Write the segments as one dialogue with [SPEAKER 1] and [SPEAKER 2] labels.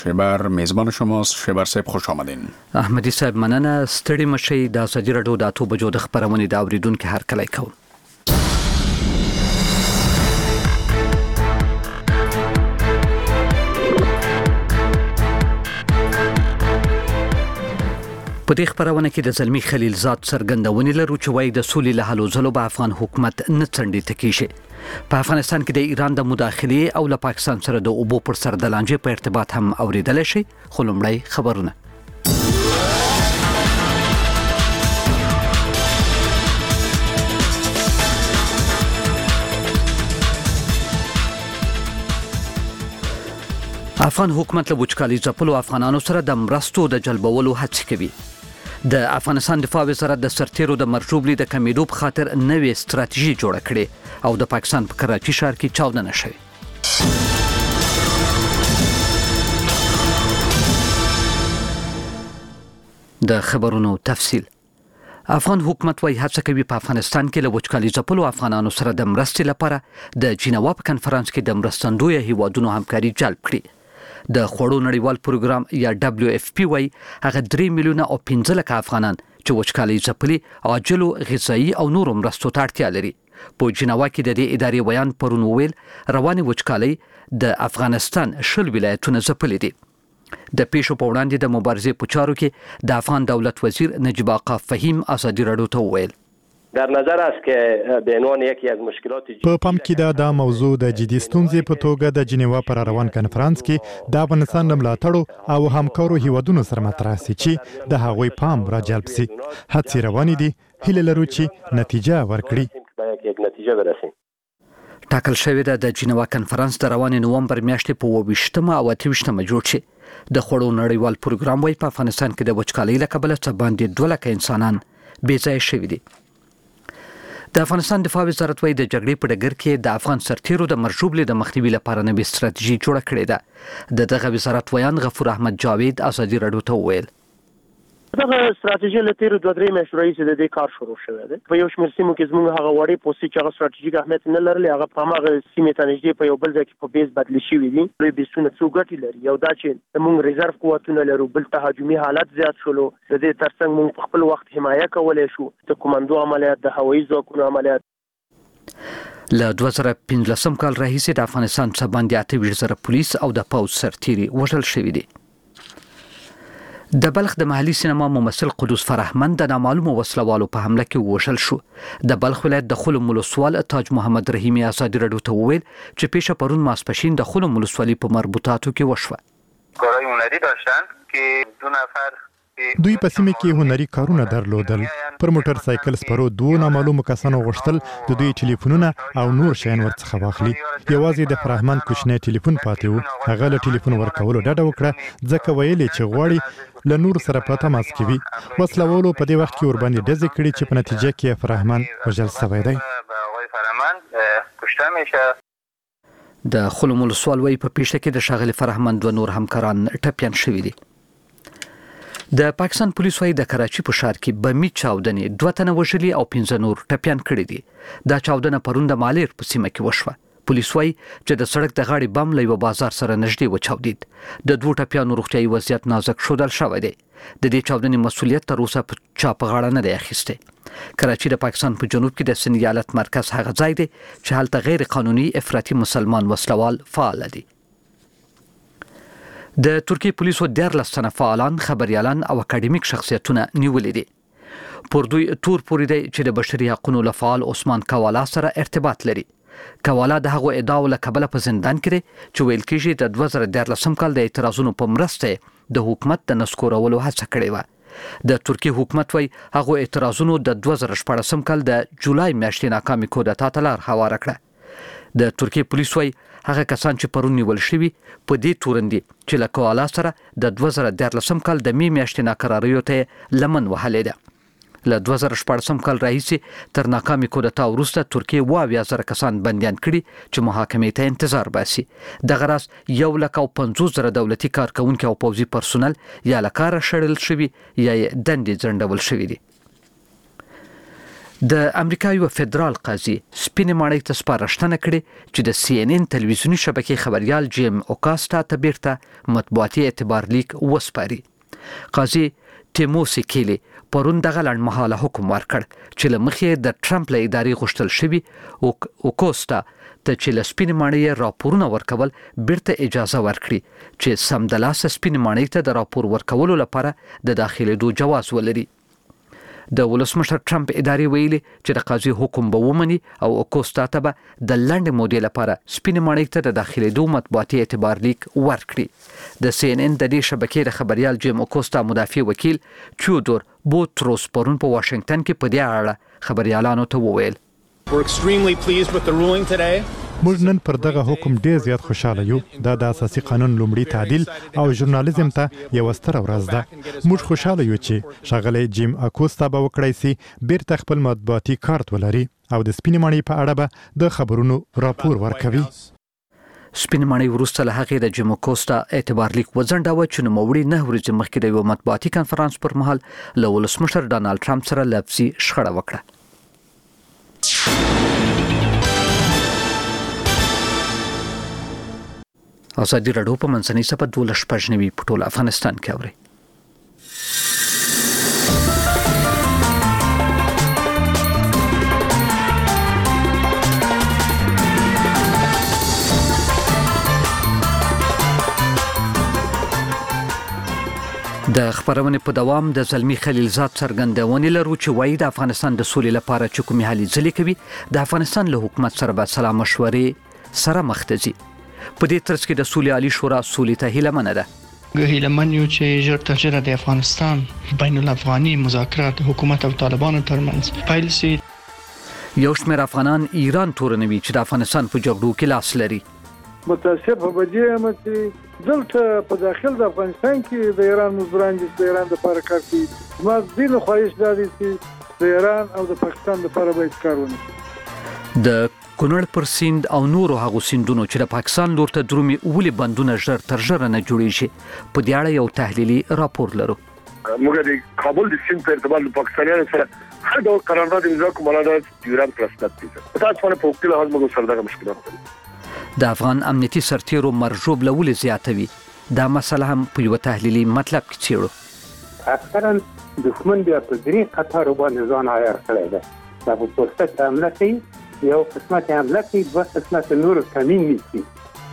[SPEAKER 1] شیبر میزبان شماست. شیبر صاحب خوش آمدین.
[SPEAKER 2] احمدی صاحب مننه. ستړي مشي د ازادي راډیو د 8 بجو د خبرونې د اوریدونکو هر کله کوم. په دې خبرونه کې د زلمی خلیلزاد څرګندونې لرو چې وايي د سولې له هلو ځلو به افغان حکومت نه څنډي تکیږي. په افغانستان کې د ایران د مداخلې او له پاکستان سره د اوبو پر سر د لانجې په ارتباط هم اوریدل شي. خو لومړی خبرونه. افغان حکومت له وچکالي ځپلو افغانانو سره د مرستو د جلبولو هڅې کوي. د افغانستان دفاع وزارت د سرتیرو د مرجوبلي د کمیدو په خاطر نوې ستراتیژي جوړه کړې او د پاکستان په کراچي ښار کې چاودنه شوې. د خبرونو تفصیل. افغان حکومت وايي هڅه کوي په افغانستان کې له وچکالي ځپلو افغانانو سره د مرستې لپاره د جنیوا په کنفرانس کې د مرستندوی هیوادونو همکاري جلب کړي. د خوړو نړیوال پروګرام یا WFP وايي هغه 3 میلیونه او 15 لک افغانان چې وچکالي ځپلي عاجلو غذایی او نورو مرستو ته اړتیا لري. په جنیوا کې د دې ادارې بیان پرون ویل رواني وچکالي د افغانستان شل ولایتونه ځپلي دي. د پیښو په وړاندې د مبارزې په چارو کې د افغان دولت وزیر نجیب آقا فهیم ازادي راډیو ته ویل
[SPEAKER 3] در نظر است که به عنوان یکی از مشکلات
[SPEAKER 4] په پام کې دا موضوع د جدي ستونزې په توګه د جنیوا پر روان کنفرانس کې د افغانستان د ملاتړو او همکارو هیوادونو سره مطرح شي چې د هغوی پام راجلب شي. هڅې روانې دي، هیله لرو چې نتیجه ورکړي.
[SPEAKER 2] ټاکل شوې ده د جنیوا کنفرانس د روان نومبر میاشتې په 28 او 28 جوړ شي. د خوړو نړیوال پروګرام وايي په افغانستان کې د وچکالۍ له کبله څه باندې 2 لک انسانان بې ځایه شوي دي. د افغانستان دفاع وزارت وايي د جګړې په ډګر کې د افغان سرتیرو د مرجوبلي د مخنیوي لپاره نوې ستراتیژي جوړه کړې ده. دغه وزارت ویان غفور احمد جاوید ازادي راډیو ته ویل
[SPEAKER 5] دغه ستراتیژي له تیر 2-3 میاشتې راهیسې د دې کار شروع شوی دی. په یو شمېر سیمو کې زموږ هغه وړې پوستې چې هغه ستراتیژیک اهمیت نه لرلې هغه په هغه سیمې ته نږدې په یو بل ځای کې په بیس بدلې شوي دي. لوی بیسونه څو ګټې لري. یو دا چې موږ ریزرو قوتونه لرو، بل تهاجمي حالت زیات شولو. د دې ترڅنګ موږ په خپل وخت حمایه کولی شو. د کمانډو عملیات، د هوایي ځواکونو عملیات.
[SPEAKER 2] له 2015 کال راهیسې د افغانستان څخه باندې 28,000 پولیس او د پوځ سرتیري وژل شوي دي. د بلخ د محلي سینما ممثل قدوس فرهمند د نامعلومو وسلوالو په حمله کې وژل شو. د بلخ ولایت د خلم ولسوال تاج محمد رحیمی ازادي راډیو ته وویل چې پیښه پرون ماسپښین د خلم ولسوالۍ په مربوطاتو کې وشوه.
[SPEAKER 6] کارهای هنری داشتن که 2 نفر
[SPEAKER 4] دوی په سیمه کې هنري کارونه درلودل. پر موټر سایکل سپرو 2 نامعلومو کسانو غوښتل د دوی ټلیفونونه او نور شیان ورڅخه واخلي. یوازې د فرهمند کوچنی ټلیفون پاتې و. هغه له ټلیفون ورکولو ډډه وکړه ځکه ویلې چې غواړي له نور سره په تماس کې وي. وسلوالو په دې وخت کې ورباندې ډزې کړې چې په نتیجه کې فرهمند وژل شوی دی. د
[SPEAKER 2] خلم ولسوال وايي په پیښه کې د ښاغلي فرهمند و نور همکاران ټپیان شوي دي. د پاکستان پولیس وايي د کراچي په ښار کې بمي چاودنې 2 تنه وژلي او 15 نور ټپیان کړي دي. دا چاودنه پرون د مالیر په سیمه کې وشوه. پولیس وايي چې د سړک د غاړې بم له یو بازار سره نږدې وچاودید. د 2 ټپیانو روغتیايي وضعیت نازک شودل شوی دی. د دې چاودنې مسؤلیت تر اوسه په چا په غاړه نه دی اخیستی. کراچي د پاکستان په جنوب کې د سند ایالت مرکز هغه ځای دی چې هلته غیر قانوني افراطي مسلمان وسلوال فعال دي. د ترکیه پولیسو 14 تنه فعالان، خبريالان او اکاډمیک شخصیتونه نیولې دي. پر دوی تور پورې دی چې د بشري حقوقو لفعال عثمان کوالا سره ارتباط لري. کوالا د هغو ادعاو له کبله په زندان کې دی چې ویل کېږي د 2014 کال د اعتراضونو په مرسته د حکومت د نسکورولو هڅه کړې وه. د ترکیه حکومت وايي هغو اعتراضونو د 2014 کال د جولای میاشتې ناکامي کودتا ته لار هواره کړه. د ترکیه پولیس وايي هغه کسان چې پرون نیول شوي په دې تورندي چې له کوالا سره د 2014 کال د می میاشتې ناکراریو ته لمن وهلې ده. له 2014 کال راهیسې تر ناکامي کودتا وروسته ترکیه 20,000 کسان بندیان کړي چې محاکمې ته انتظار باسي. دغه راز 150,000 دولتي کارکونکي او پوځي پرسونل یا له کاره شړل شوي یا دندې ځنډول شوي دي. د امریکا یو فدرال قاضي سپینې ماڼۍ ته سپارښتنه کړې چې د CNN تلویزیونی شبکې خبريال جیم اوکاستا ته بیرته مطبوعاتي اعتبار لیک وسپاري. قاضي تیموسی کیلی پرون دغه لړمحاله حکم ورکړ چې له مخې د ټرمپ له ادارې غوښتل شوی اوکاستا ته چې له سپینې ماڼۍ راپورونه ورکول بیرته اجازه ورکړي چې سمدلاسه سپینې ماڼۍ ته د راپور ورکولو لپاره د داخلېدو جواز ولري. د ولسمشر ټرمپ ادارې ویلي چې د قاضي حکم به ومني او اوکاستا ته به د لنډ مودې لپاره سپینې ماڼۍ ته د داخلېدو مطبوعاتي اعتبار لیک ورکړي. د CNN د دې شبکې د خبريال جیم اوکاستا مدافع وکیل چودور بوتروس پرون په واشنگټن کې په دې اړه خبريالانو ته وویل
[SPEAKER 7] We're extremely pleased with the ruling today.
[SPEAKER 4] موږ نن پر دغه حکم ډیر زیات خوشاله یو. دا د اساسي قانون لومړی تعدیل او ژورنالیزم ته یو ستر ورځ ده. موږ خوشاله یو چې شاغلی جیم اوکاستا به وکړای سي بیرته خپل مطبوعاتي کارت ولري او د سپینې ماڼۍ په اړه به د خبرونو راپور ورکوي.
[SPEAKER 2] سپینې ماڼۍ وروسته له هغې د جیم اوکاستا اعتبار لیک وځنډاوه چې نوموړي 9 ورځې مخکې د یو مطبوعاتي کنفرانس پر مهال له ولسمشر ډانالډ ټرمپ سره لفظي شخړه وکړه. ازادي راډیو په منځنۍ صفحه 12 په ټول افغانستان کې اوري. د خبرونې په دوام د زلمی خلیلزاد څرګندونې لرو چې وایي د افغانستان د سولې لپاره چې کومې هلې ځلې کوي د افغانستان له حکومت سره به سلا مشورې سره مخ ته ځي. په دې ترڅ کې د سولې عالی شورا سولې ته هیلهمنه ده.
[SPEAKER 8] هیلهمن یو چې ژر تر ژره د افغانستان بین الافغاني مذاکرات حکومت او طالبانو ترمنځ پیل شي.
[SPEAKER 2] یو شمېر افغانان ایران تورنوي چې د افغانستان په جګړو کې لاس لري.
[SPEAKER 9] متاسفه په دې هم چې دلته په داخل د افغانستان کې د ایران مزدوران د ایران د لپاره کار کوي. ما دې له خواهش دادی چې د ایران او د پاکستان لپاره باید کار ونشي.
[SPEAKER 2] د کونړ پر سیند او نورو هغو سیندونو چې د پاکستان لور ته درومي ولې بندونه ژر تر ژره نه جوړیږي په دې اړه یو تحلیلي راپور لرو.
[SPEAKER 10] موږ د کابل د سیند په ارتباط د پاکستانیانو سره هر ډول قرارداد امضا کوو ملاتړ د ایران پر اساس دي. تاسو باندې په وکیل حاضر موږ سره دغه مشکلات دي.
[SPEAKER 2] د افغان امنیتي سرتیرو مرجوب لول زیاتوي. دا مسله هم په یو تحلیلي مطلب کې څیړو.
[SPEAKER 11] اکثرا دښمن بیا په درې قطار باندې ځان عیار کړی دی. دا په فرصت حمله کوي، یو قسمت حمله کوي، دوه قسمت نور کمین نیسي.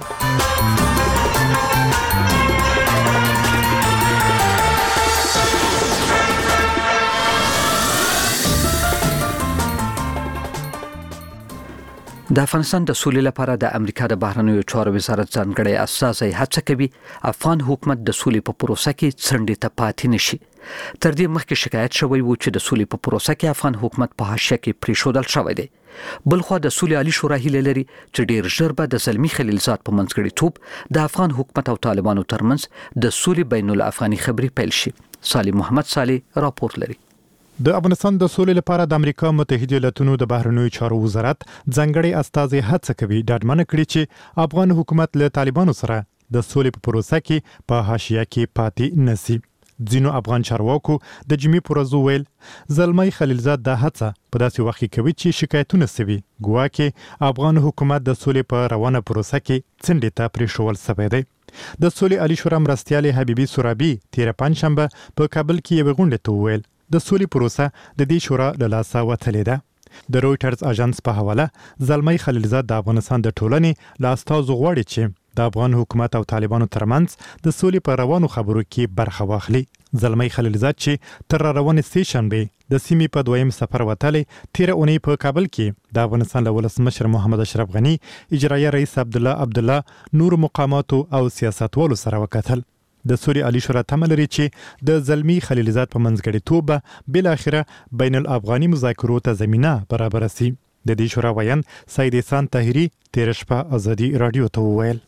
[SPEAKER 11] د افغانستان د سولې لپاره د امریکا د بهرنیو چارو وزارت ځانګړی استازی هڅه کوي افغان حکومت د سولې په پروسه کې څنډې ته پاتې نشي. تر دې مخکې شکایت شوی و چې د سولې په پروسه کې افغان حکومت په حاشیه کې پریښودل شوی دی. بلخو د سولې عالی شورا هیله لري چې ډیر ژر به د زلمی خلیلزاد په منځګړیتوب د افغان حکومت او طالبانو ترمنځ د سولې بین الافغاني خبرې پیل شي. صالح محمد صالح راپور لري.
[SPEAKER 4] د افغانستان د سولې لپاره د امریکا متحده ایالاتونو د بهرنیو چارو وزارت ځانګړی استازی هڅه کوي ډاډمنه کړي چې افغان حکومت له طالبانو سره د سولې په پروسه کې په حاشیه کې پاتې نشي. ځینو افغان چارواکو د جمی پروزو ویل زلمی خلیلزاد د هڅه په داسې وخت کې کوي چې شکایتونه سوي ګواکې افغان حکومت د سولې په روانه پروسه کې څنډې ته پریښول شوی دی. د سولې عالی شورا مرستیال حبیبي سورابي تیر پنځشنبه په کابل کې یو غونډه ته ویل د سولې پروسه د دې شورا له لاسه وتلې ده. د رويټرز اژانس په حواله زلمی خلیلزاد د افغانستان د ټولنې لا استازو غواړي چې د افغان حکومت او طالبانو ترمنځ د سولې په روانو خبرو کې برخه واخلي. زلمی خلیلزاد چې تر روانې سې شنبه د سیمې په دویم سفر وتلې تیر اونۍ په کابل کې د افغانستان له ولسمشر محمد اشرف غنی، اجرایه رئیس عبدالله نور مقاماتو او سیاستوالو سره وکتل. د سولې عالی شورا تمه لري چې د زلمی خلیلزاد په منځګړیتوب بل اخره بین الافغاني مذاکرو ته زمينه برابر شي. د دې شورا ویان سید احسان طاهری تیر شپه ازادي رادیو ته وویل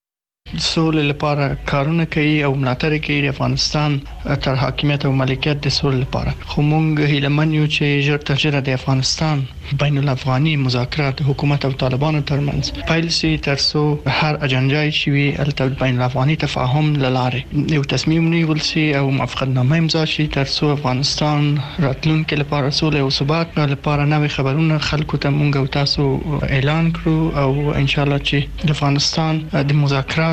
[SPEAKER 8] سولې لپاره کارونه کوي او ملاتړ کوي د افغانستان تر حاکمیت او ملکیت د سولې لپاره. خو موږ هیلمن یو چې ژر تر ژره د افغانستان بین الافغاني مذاکرات حکومت او طالبانو ترمنځ پیل شي ترڅو هر اجنډای شي الته بین الافغاني تفاهم لاره یو تصمیم نیول شي او موافقتنامه امضا شي ترڅو افغانستان راتلونکي لپاره سولې او ثبات لپاره نوې خبرونه خلکو ته موږ او تاسو اعلان کړو او ان شاء الله چې د افغانستان د مذاکرات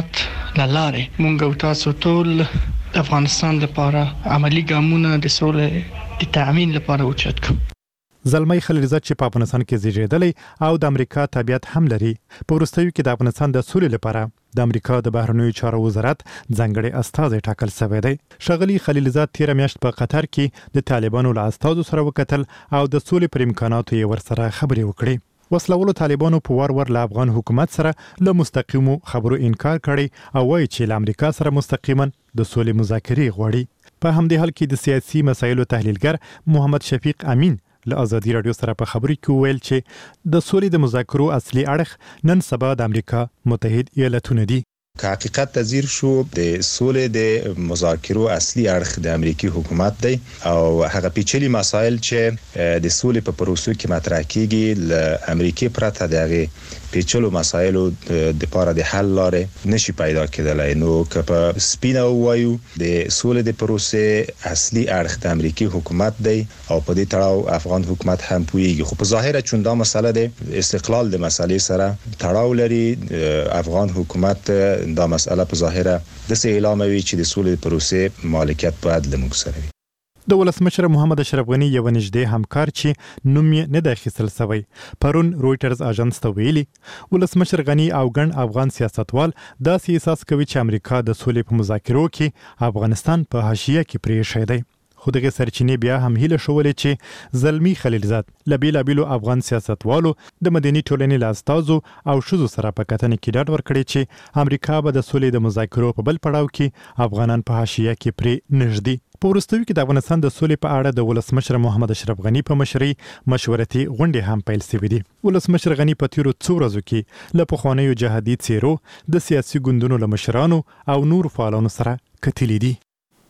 [SPEAKER 8] لاره موږ او تاسو ټول د افغانستان لپاره عملی ګامونه د سولې د تامین لپاره اوچت کوو.
[SPEAKER 4] زلمی خلیلزاد چې په افغانستان کې زیږیدلی او د امریکا تابعیت هم لري، په وروستیو کې د افغانستان د سولې لپاره د امریکا د بهرنیو چارو وزارت ځانګړی استازی ټاکل شوی دی. ښاغلي خلیلزاد تیر میاشت په قطر کې د طالبانو له استازو سره وکتل او د سولې پر امکاناتو یې ورسره خبرې وکړې. وسلوالو طالبانو په وار له افغان حکومت سره له مستقیمو خبرو انکار کړی او وایي چې له امریکا سره مستقیما د سولې مذاکرې غواړي. په همدې حال کې د سیاسي مسایلو تحلیلګر محمد شفیق امین له آزادي رادیو سره په خبرو کې ویل چې د سولې د مذاکرو اصلي اړخ نن سبا د امریکا متحد ایالتونه دي.
[SPEAKER 12] که حقیقت تذیر شو د سولې د مذاکرو اصلي اړخ د امریکای حکومت دی او هغه پیچلي مسایل چې د سولې په پروسو کې مطرح کیږي ل امریکای پرته دغه پیچلو مسایلو د لپاره د حل لارې نشي پیدا کېدلای. نو که په سپینه وایو د سولې د پروسې اصلي اړخ د امریکای حکومت دی او په دې تړاو افغان حکومت هم پوهیږي. خو په ظاهر چون دا مسله د استقلال د مسلې سره تړاو لري، افغان حکومت دا مسله په ظاهره د اعلاموي چې د سولې پروسې مالکیت باید لموږ سره وي.
[SPEAKER 4] د ولسمشر محمد اشرف غنی یو نږدې همکار چې نوم یې نه دی اخیستل شوی پرون رويټرز اژانس ته ویلي ولسمشر غنی او ګڼ افغان سیاستوال داسې احساس کوي چې امریکا د سولې په مذاکرو کې افغانستان په حاشیه کې پرېښی دی. خو دغه سرچینې بیا هم هیله شولې چې زلمی خلیلزاد له بیلابیلو افغان سیاستوالو د مدني ټولنې له استازو او ښځو سره په کتنې کې ډاډ ورکړی چې امریکا به د سولې د مذاکرو په بل پړاو کې افغانان په حاشیه کې پرې نږدې. په وروستیو کې د افغانستان د سولې په اړه د ولسمشر محمد اشرف غنی په مشرۍ مشورتي غونډې هم پیل شوې دي. ولسمشر غنی په تیرو څو ورځو کې له پخوانیو جهادي څیرو د سیاسي ګوندونو له مشرانو او نور فعالانو سره کتلي دي.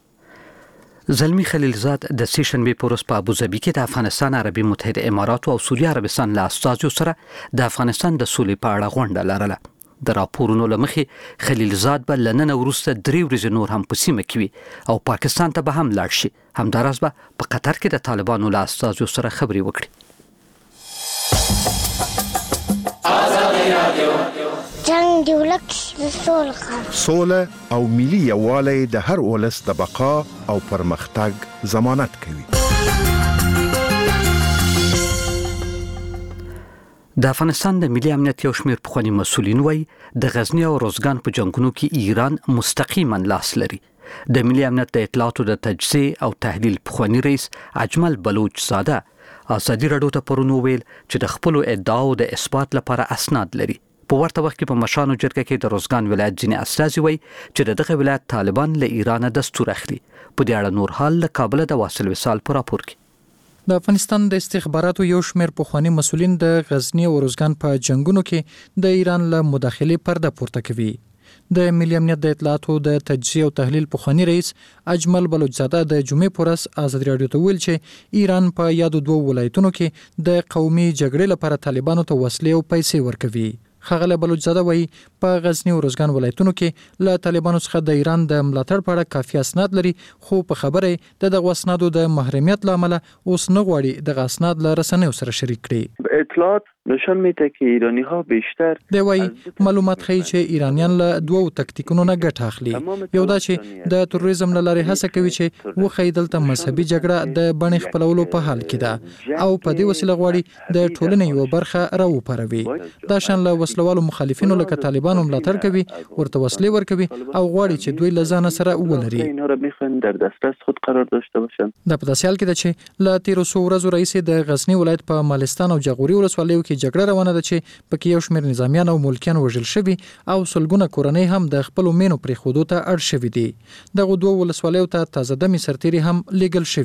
[SPEAKER 2] زلمی خلیلزاد د سیشنبه په ورځ په ابوظبي کې د افغانستان عربي متحده امارات او سعودي عربستان له استازو سره د افغانستان د سولې په اړه غونډه لرله. د راپورونو لمخې خلیلزاد به لنن وروسته 3 ورځې نور هم په سیمه کې وي او پاکستان ته به هم لاړ شي. همداراز به په قطر کې د طالبانو له استازو سره خبرې وکړي.
[SPEAKER 13] جنگ دی ولک
[SPEAKER 14] سوله او ملي یووالی د هر ولس د بقا او پرمختګ ضمانت کوي.
[SPEAKER 2] د افغانستان د ملي امنیت یو شمېر پخواني مسؤلین وایي د غزنی او روزګان په جنگونو کې ایران مستقیما لاس لري. د ملي امنیت د اطلاعاتو د تجزیه او تحلیل پخواني رئیس اجمل بلوچ زاده آزادي رادیو ته پرون ویل چې د خپل ادعاو د اثبات لپاره اسناد لري. په ورته وخت کې په مشانو جرګه کې د روزګان ولایت ځینې استازي وایي چې دغه ولایت طالبان له ایران دستور اخلي. په دې اړه نور حال له کابل د واصل وصال په راپور کې.
[SPEAKER 15] د افغانستان د استخباراتو یو شمېر پخواني مسؤلین د غزنی او روزګان په جنگونو کې د ایران له مداخلې پرده پورته کوي. د ملي امنیت د اطلاعاتو د تجزیه او تحلیل پخواني رئیس اجمل بلوچزاده د جمعې په ورځ آزادي رادیو ته ویل چې ایران په یادو 2 ولایتونو کې د قومي جګړې لپاره طالبانو ته وسلې او پیسې ورکوي. ښاغلی بلوچزاده وایي په غزنی او روزګان ولایتونو کې له طالبانو څخه د ایران د ملاتړ په اړه کافي اسناد لري، خو په خبره د دغه اسنادو د محرمیت له امله اوس نه غواړي دغه اسناد له رسنیو سره شریک کړي.
[SPEAKER 16] اطلاعات نشان میده که ایرانی ها بیشتر
[SPEAKER 15] دی وایي معلومات ښیي چې ایرانیان له 2 تکتیکونو نه ګټه اخلي. یو دا چې د تروریزم له لارې هڅه کوي چې وښیي دلته مذهبي جګړه د بڼې خپلولو په حال کې ده او په دې وسیله غواړي د ټولنې یو برخه راوپاروي. دا شان له وسلوالو مخالفینو لکه طالبانو ملاتړ کوي، ورته وسلې ورکوي او غواړي چې دوی له ځان سره ولري.
[SPEAKER 16] اینا را میخوان در دسترس خود قرار داشته باشن.
[SPEAKER 15] دا په داسې حال کې ده چې له تیرو څو ورځو راهیسې د غزنی ولایت په مالستان او جغوري ولسوالیو کې جګړه روانه ده چې پکې یو شمېر نظامیان او ملکیان وژل شوي او سلګونه کورنۍ هم د خپلو مینو پرېښودو ته اړ شوي دي. دغه 2 ولسوالیو ته تازه دمې سرتیري هم لیږل شوي.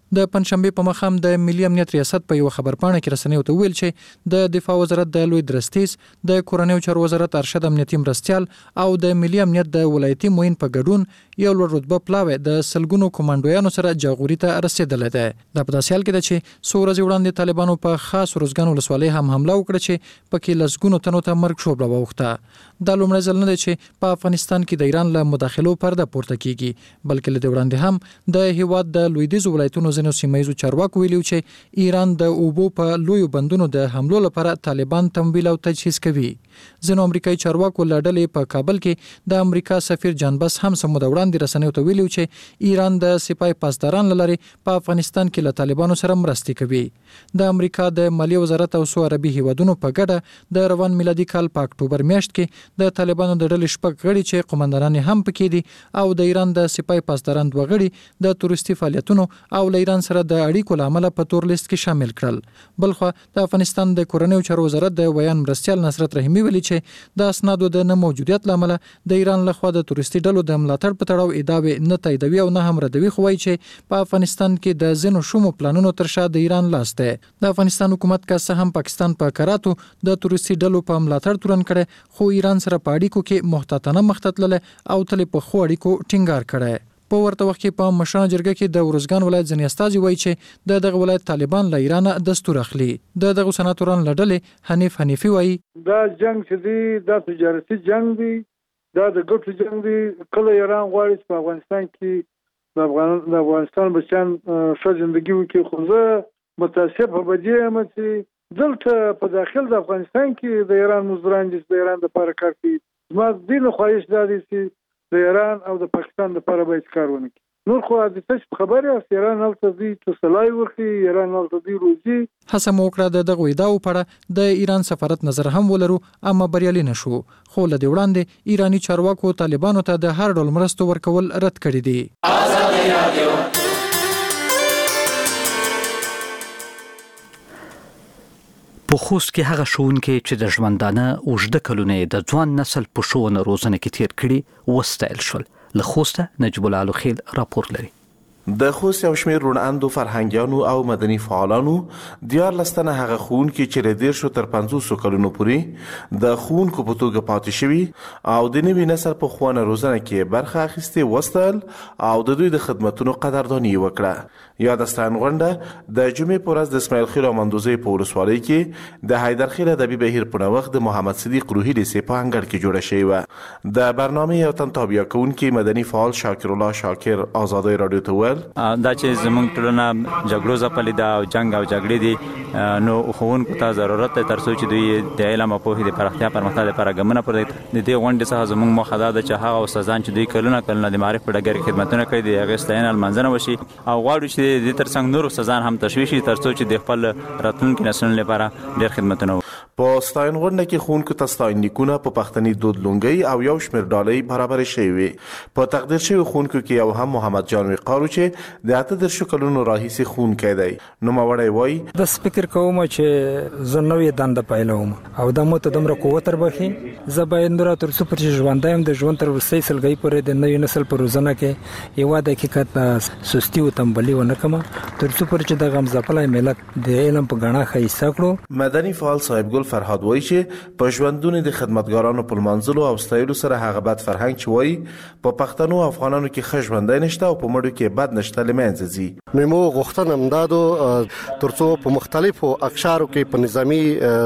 [SPEAKER 15] د پنځشنبه په مخام د ملي امنیت ریاست په یو خبرپاڼه کې رسنیو ته ویل چې د دفاع وزارت د لوی درستیز د کورنیو چارو وزارت ارشد امنیتي مرستيال او د ملي امنیت د ولایتي موین په ګډون یو لوړ رتبه پلاوی د سلګونو کمانډویانو سره جاغوري ته رسیدلې ده. د په داسې حال کې ده چې څو ورځې وړاندې طالبانو په خاص روزګان ولسوالۍ هم حمله وکړه چې پکې لسګونو تنو ته مرګ شوبله واوښته. دا لومړی ځل نه دی چې په افغانستان کې د ایران له مداخلو پرده پورته کیږي، بلکې له وړاندې هم د هیواد د لویدیځ ولایتونو ځینو سیمایي چارواکو ویلي چې ایران د اوبو په لویو بندونو د حملو لپاره طالبان تمویل او تجهیز کوي. ځینو امریکایي چارواکو له ډلې په کابل کې د امریکا سفیر جان بس هم سمو د وړاندې رسنیو ته ویلي چې ایران د سپای پاسداران لري په افغانستان کې له طالبانو سره مرستې کوي. د امریکا د مالیې وزارت او سو عربي هیوادونو په ګډه د روان میلادي کال په اکتوبر میاشت کې د طالبانو د ډلې شپږ غړي چې قومندانان هم پکې دي او د ایران د سپای پاسداران دوه غړي د تورستي فعالیتونو او له ایران سره د اړیکو لامل په تور لیست کې شامل کړل. بلخو د افغانستان د کورنیو چارو وزارت د ویان مرستيال نصرت رحیمی ویلي چې د اسنادو د نه موجودیت لامل د ایران لخوا د تورستي ډلو د ملاتړ په تړاو ادعاوې نه تاییدوي او نه هم ردوي، خو وايي چې په افغانستان کې د ځینو شومو پلانونو تر شا د ایران لاس دی. د افغانستان حکومت که څه هم پاکستان په کراتو د تورستي ډلو په ملاتړ تورن کړي، خو ایران سره په اړیکو کې محتاطانه مختتلل او تل په خو اړیکو ټینګار کړي. په ورته وخت کې په مشرانو جرګه کې د ورزګان ولایت ځینې استازي وایي چې دغه ولایت طالبان له ایران دستور اخلي. دغه سناتوران لړلې حنیفي وایي
[SPEAKER 9] دا جنگ چې دی دا تجارتي جنگ دی، دا د ګټو جنگ دی. کله ایران غواړي په افغانستان کې د افغانستان بچیان ښه ژوندګي وکړي، خو زه متاسف په دې یم چې دلته په داخل د افغانستان کې د ایران مزدوران دي، د ایران لپاره کار کوي. زما دې خواهش دا دی چې د ایران او د پاکستان لپاره باید کار ونه کړي. نور خو د تاسو خبره است ایران هلته دی تصلای ورکړي، ایران هلته دی روزي.
[SPEAKER 15] هڅه مو وکړه د دغه ادعاو په اړه د ایران سفارت نظر هم ولرو، اما بریالي نشو. خو له دې وړاندې ایرانی چارواکو طالبانو ته د هر ډول مرستو ورکول رد کړي دي.
[SPEAKER 2] په خوست کې هغه ښوونکي چې د ژوندانه اوږده کلونه د ځوان نسل په ښوونه روزنه کې تیر کړي وستایل شول. له خوسته نجیب الله الخیل راپور لري.
[SPEAKER 17] د خوست یو شمېر روڼاندو فرهنګیانو او مدني فعالانو دیار لستنه هغه ښوونکي چې له 10 تر 500 کلونو پورې د ښوونکو په توګه پاتې شوي او د نوي نسل په ښوونه روزنه کې برخه اخیستې وستایل او د دوی د خدمتونو قدرداني وکړه. یادستان غونډه د جمعې په ورځ د اسماعیل خیل او مندوزي په ولسوالۍ کې د حیدر خیل ادبي بهیر په نوښت د محمد صدیق روحي لیسې په انګړ کې جوړه شوې وه. د برنامې یو تن تابع کوونکی مدني فعال شاکر الله شاکر آزادۍ رادیو ته ویل
[SPEAKER 18] دا چې زمونږ ټولنه جګړو ځپلې ده او جنگ او جګړې دي، نو ښوونکو ته ضرورت دی تر څو چې دوی د علم او پوهې د پراختیا پرمختګ لپاره ګامونه پورته کړي. د دې غونډې څخه زموږ موخه دا ده چې هغه استادان چې دوی کلونه د معرف په ډګر کې خدمتونه کوي د هغې ستاینه لمانځنه وشي او غواړو چې د دې ترڅنګ نور استادان هم تشویق شي تر څو چې د خپل راتلونکي نسلونو لپاره ډېر خدمتونه وکړي.
[SPEAKER 17] په ستاین غونډه کې ښوونکو ته ستاینلیکونه په پښتني دود لونګۍ او یو شمېر ډالۍ برابرې شوې وې. په تقدیر شوي ښوونکو کې یو هم محمد جان وقار چې د 18 کلونو راهیسې ښوونکی دی. نوموړی وایي
[SPEAKER 19] د فکر کوم چې زه نوې دنده پیلوم او دا مو ته دومره قوت وربخي، زه باید نور تر څو پر ژوندی یم د ژوند تر وروستۍ سلګۍ پورې د نوي نسل په روزنه کې یوه د حقیقت سستي او تنبلي ونه کړم تر څو پورې چې د غم ځپلی ملت د علم په ګاڼه ښایسته کړو.
[SPEAKER 17] مدني فعال صاحب ګل فرهاد وایي چې په ژوندونو د خدمتګارانو په لمانځلو او ستایلو سره هغه بد فرهنګ چې وایي په پښتنو او افغانانو کې ښه ژوندی نشته او په مړو کې بد نشته له منځه ځي.
[SPEAKER 20] مو غوښتنه همدادو ترڅو په مختلفو اقشارو کې په نظامی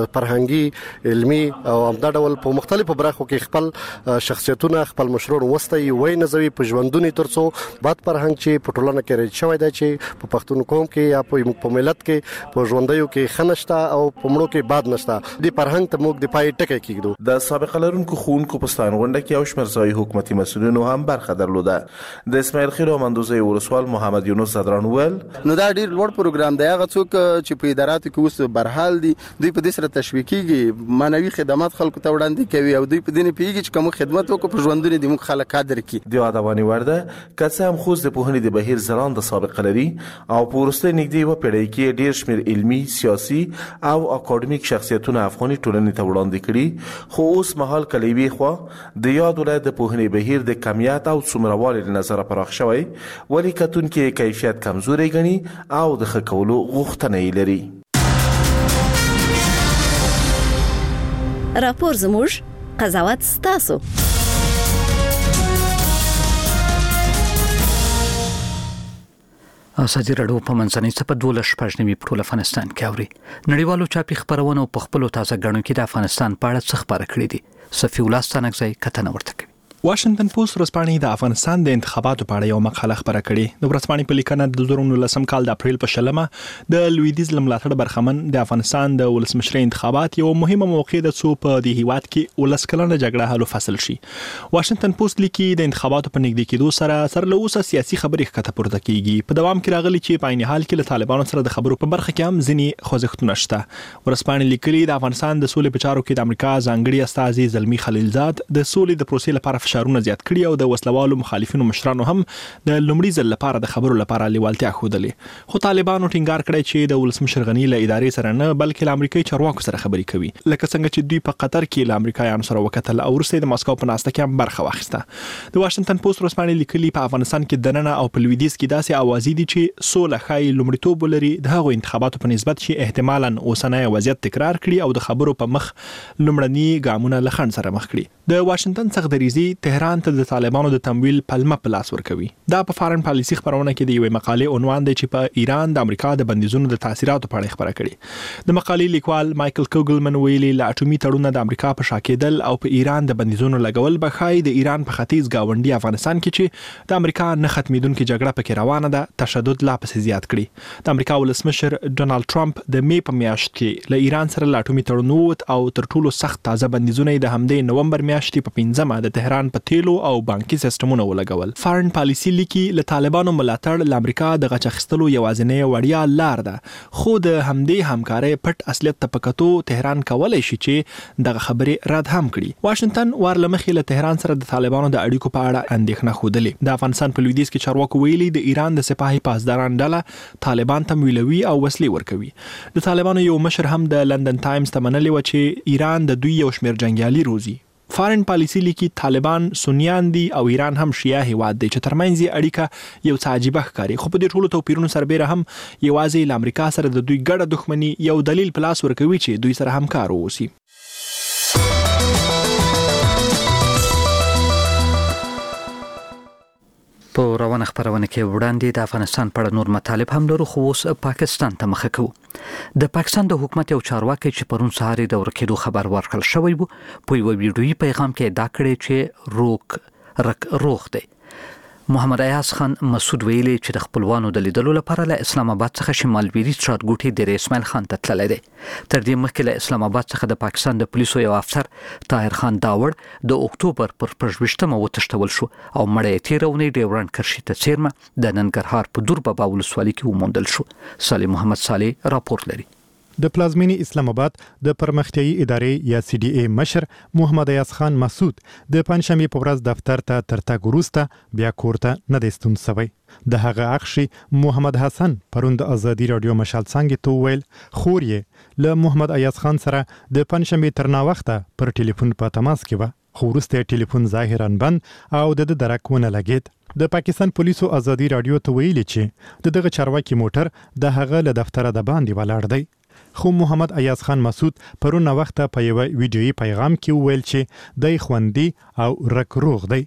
[SPEAKER 20] فرهنګي علمي او همدا ډول په مختلفو برخو کې خپل شخصیتونه خپل مشرون وستي وای نزوي په ژوندونی ترڅو بد فرهنګ چې په ټولنه کې رچ شوی دی چې په پښتون قوم کې یا په ملت کې په ژوندیو کې خنشتا او په مړو کې بد نشتا د فرهنګ ته موږ د پای ټکی کېږو.
[SPEAKER 17] د سابقه لرونکو ښوونکو په ستاین غونډه کې یو شمېر ځایي حکومتي مسؤلینو هم برخه درلوده. د اسماعیل خیل او مندوزي ولسوال محمد یونس زدران ویل
[SPEAKER 21] نو دا ډیر لوړ پروګرام دی. هغه څوک چې په اداراتو کې اوس برحال دي دوی په دې سره تشویقيږي مانوي خدمات خلکو ته وړاندې کوي او دوی په دې نه پیږي چې کوم خدمت وکړو په ژوندونی د موږ خلک قدر کړي.
[SPEAKER 17] د یادواني ورده کڅه هم خوست د پوهنې د بهیر زلان د سابقه لري او په وروستۍ نږدې و پیړۍ کې ډیر شمېر علمي، سیاسي او اکاډمیک شخصیت شخصیتونه افغاني ټولنې ته وړاندې کړي، خو اوس مهال کلیوي خوا د یاد ولایت د پوهنې بهیر د کمیت او څومروالي له نظره پراخ شوی، ولې کتونکي کیفیت کمزوري ګڼي او د ښه کولو غوښتنه یې لري.
[SPEAKER 1] راپور زموږ، قضاوت ستاسو.
[SPEAKER 2] ازادي راډیو په منځنۍ څپه 12 په ټول افغانستان کې اوري. نړیوالو چاپي خبرونو په خپل تازه غړنو کې د افغانستان په اړه څه خبره کړې دي. صفي الله ستانکزی کتنه ورته کوي.
[SPEAKER 22] واشنگټن پوسټ ورځپاڼې د افغانستان د انتخاباتو په اړه یو مقاله خبره کړې. د ورځپاڼې په لیکنه د 2019 کال د اپریل په 20 د لویدیز لملاتړ برخمن د افغانستان د ولسمشرۍ انتخابات یو مهمه موقع ده چې په دې هیواد کې ولسکلنه جګړه حل فصل شي. واشنگټن پوسټ لیکي د انتخاباتو په نږدې کېدو سره له اوسه سیاسي خبرې ښکته پورته کیږي. په دوام کې راغلي چې په عین حال کې له طالبانو سره د خبرو په برخه کې هم ځینې خوځښتونه شته. ورځپاڼې لیکلي د افغانستان د سولې په چارو کې د امریکا ځانګړي استازي زلمی خلیلزاد د سولې د پروسې لپاره فشارونه زیات کړي او د وسلوالو مخالفینو مشرانو هم د لومړي ځل لپاره د خبرو لپاره لیوالتیا ښودلې. خو طالبانو ټینګار کړی چې د ولسمشر غنی له ادارې سره نه بلکې له امریکایي چارواکو سره خبرې کوي، لکه څنګه چې دوی په قطر کې له امریکایانو سره وکتل او وروسته د ماسکو په ناسته کې هم برخه واخیسته. د واشنگټن پوسټ ورځپاڼې لیکلي په افغانستان کې دننه او په لویدیز کې داسې اوازې دي چې سوله ښایي لومړیتوب ولري د هغو انتخاباتو په نسبت چې احتمالاً اوسنی وضعیت تکرار کړي او د خبرو په مخ لومړني ګامونه له خنډ سره مخ کړي. د واشنگټن څخه دریزي تهران ته د طالبانو د تمویل پلمه په لاس ورکوي. دا په فارن پالیسي خبرونه کې د یوې مقالې عنوان دی چې په ایران د امریکا د بندیزونو د تاثیراتو په اړه خبره کړي. د مقالې لیکوال مایکل کوګلمن ویلي له اټومي تړون د امریکا په شا کېدل او په ایران د بندیزونو لګول به ښایي د ایران په ختیځ ګاونډي افغانستان کې چې د امریکا نه ختمېدونکې جګړه پکې روانه ده تشدد لا پسې زیات کړي. د امریکا ولسمشر ډونالد ټرمپ د می په میاشت کې له ایران سره له اټومي تړون ووت او تر ټولو سخت تازه بندیزونه د همدې نومبر میاشتې په 15 د تهران په تیلو او بانکي سیستمونو ولګول. فارن پالیسي لیکي له طالبانو ملاتړ له امریکا د غچ اخیستلو یوازینۍ وړیا لار ده، خو د همدې همکارۍ پټ اصلیت ته په کتو تهران کولی شي چې دغه خبرې رد هم کړي. واشنگټن وار له مخې له تهران سره د طالبانو د اړیکو په اړه اندېښنه ښودلې. د افغانستان په لویدیځ کې چارواکو ویلي د ایران د سپاهي پاسداران ډله طالبان تمویلوي او وسلې ورکوي. د طالبانو یو مشر هم د لندن ټایمز ته منلې و چې ایران د دوی یو شمېر جنګیالي روزي. فارن پالیسي لیکي طالبان سنیان دي او ایران هم شیعه هیواد دی چې ترمنځ یې اړیکه یو څه عجیبه ښکاري. خو په دې ټولو توپیرونو سربیره هم یوازې له امریکا سره د دوی ګډه دښمني یو دلیل په لاس ورکوي چې دوی سره همکار واوسي.
[SPEAKER 2] په روانه خبرونه کې وړاندې د افغانستان په اړه نور مطالب هم لرو، خو اوس پاکستان ته مخه کوو. د پاکستان د حکومت یو چارواکي چې پرون سهار د ورکېدو خبر ورکړل شوی وو په یو ویډیويي پیغام کې دا کړی چې روغ دی. محمد ایاز خان مسعود ویلي چې د خپلوانو د لیدلو لپاره له اسلام آباد څخه شمال لویدیځ ښارګوټي د اسماعیل خان ته تللی دی. تر دې مخکې له اسلام آباد څخه د پاکستان د پولیسو یو افسر طاهر خان داوړ د اکتوبر پر 28مه وتښتول شو او مړی یې تېره اونۍ ډیورنډ کرښې ته څیرمه د ننګرهار په دور بابا ولسوالۍ کې وموندل شو. صالح محمد صالح راپور لري.
[SPEAKER 4] د پلازمینی اسلام آباد د پرمختیایي ادارې یا سی ډي ای مشر محمد ایاز خان مسعود د پنځشنبه په ورځ دفتر ته ترتګ وروسته بیا کورته نه دی ستون شوی. د هغه اخشي محمد حسن پروند ازادي رادیو مشال څنګه تو ویل خور یې له محمد ایاز خان سره د پنځشنبه تر نا وخته پر ټلیفون په تماس کې و، خو وروسته ټلیفون ظاهرا بند او د درکونه لګید. د پاکستان پولیسو ازادي رادیو ته ویلي چې دغه چارواکي موټر د هغه له دفتر د باندې ولاړ دی. خو محمد ایاز خان مسعود پرونه وخت په یو ویډیويي پیغام کې ویل چې د خوندي او رکروغ دی.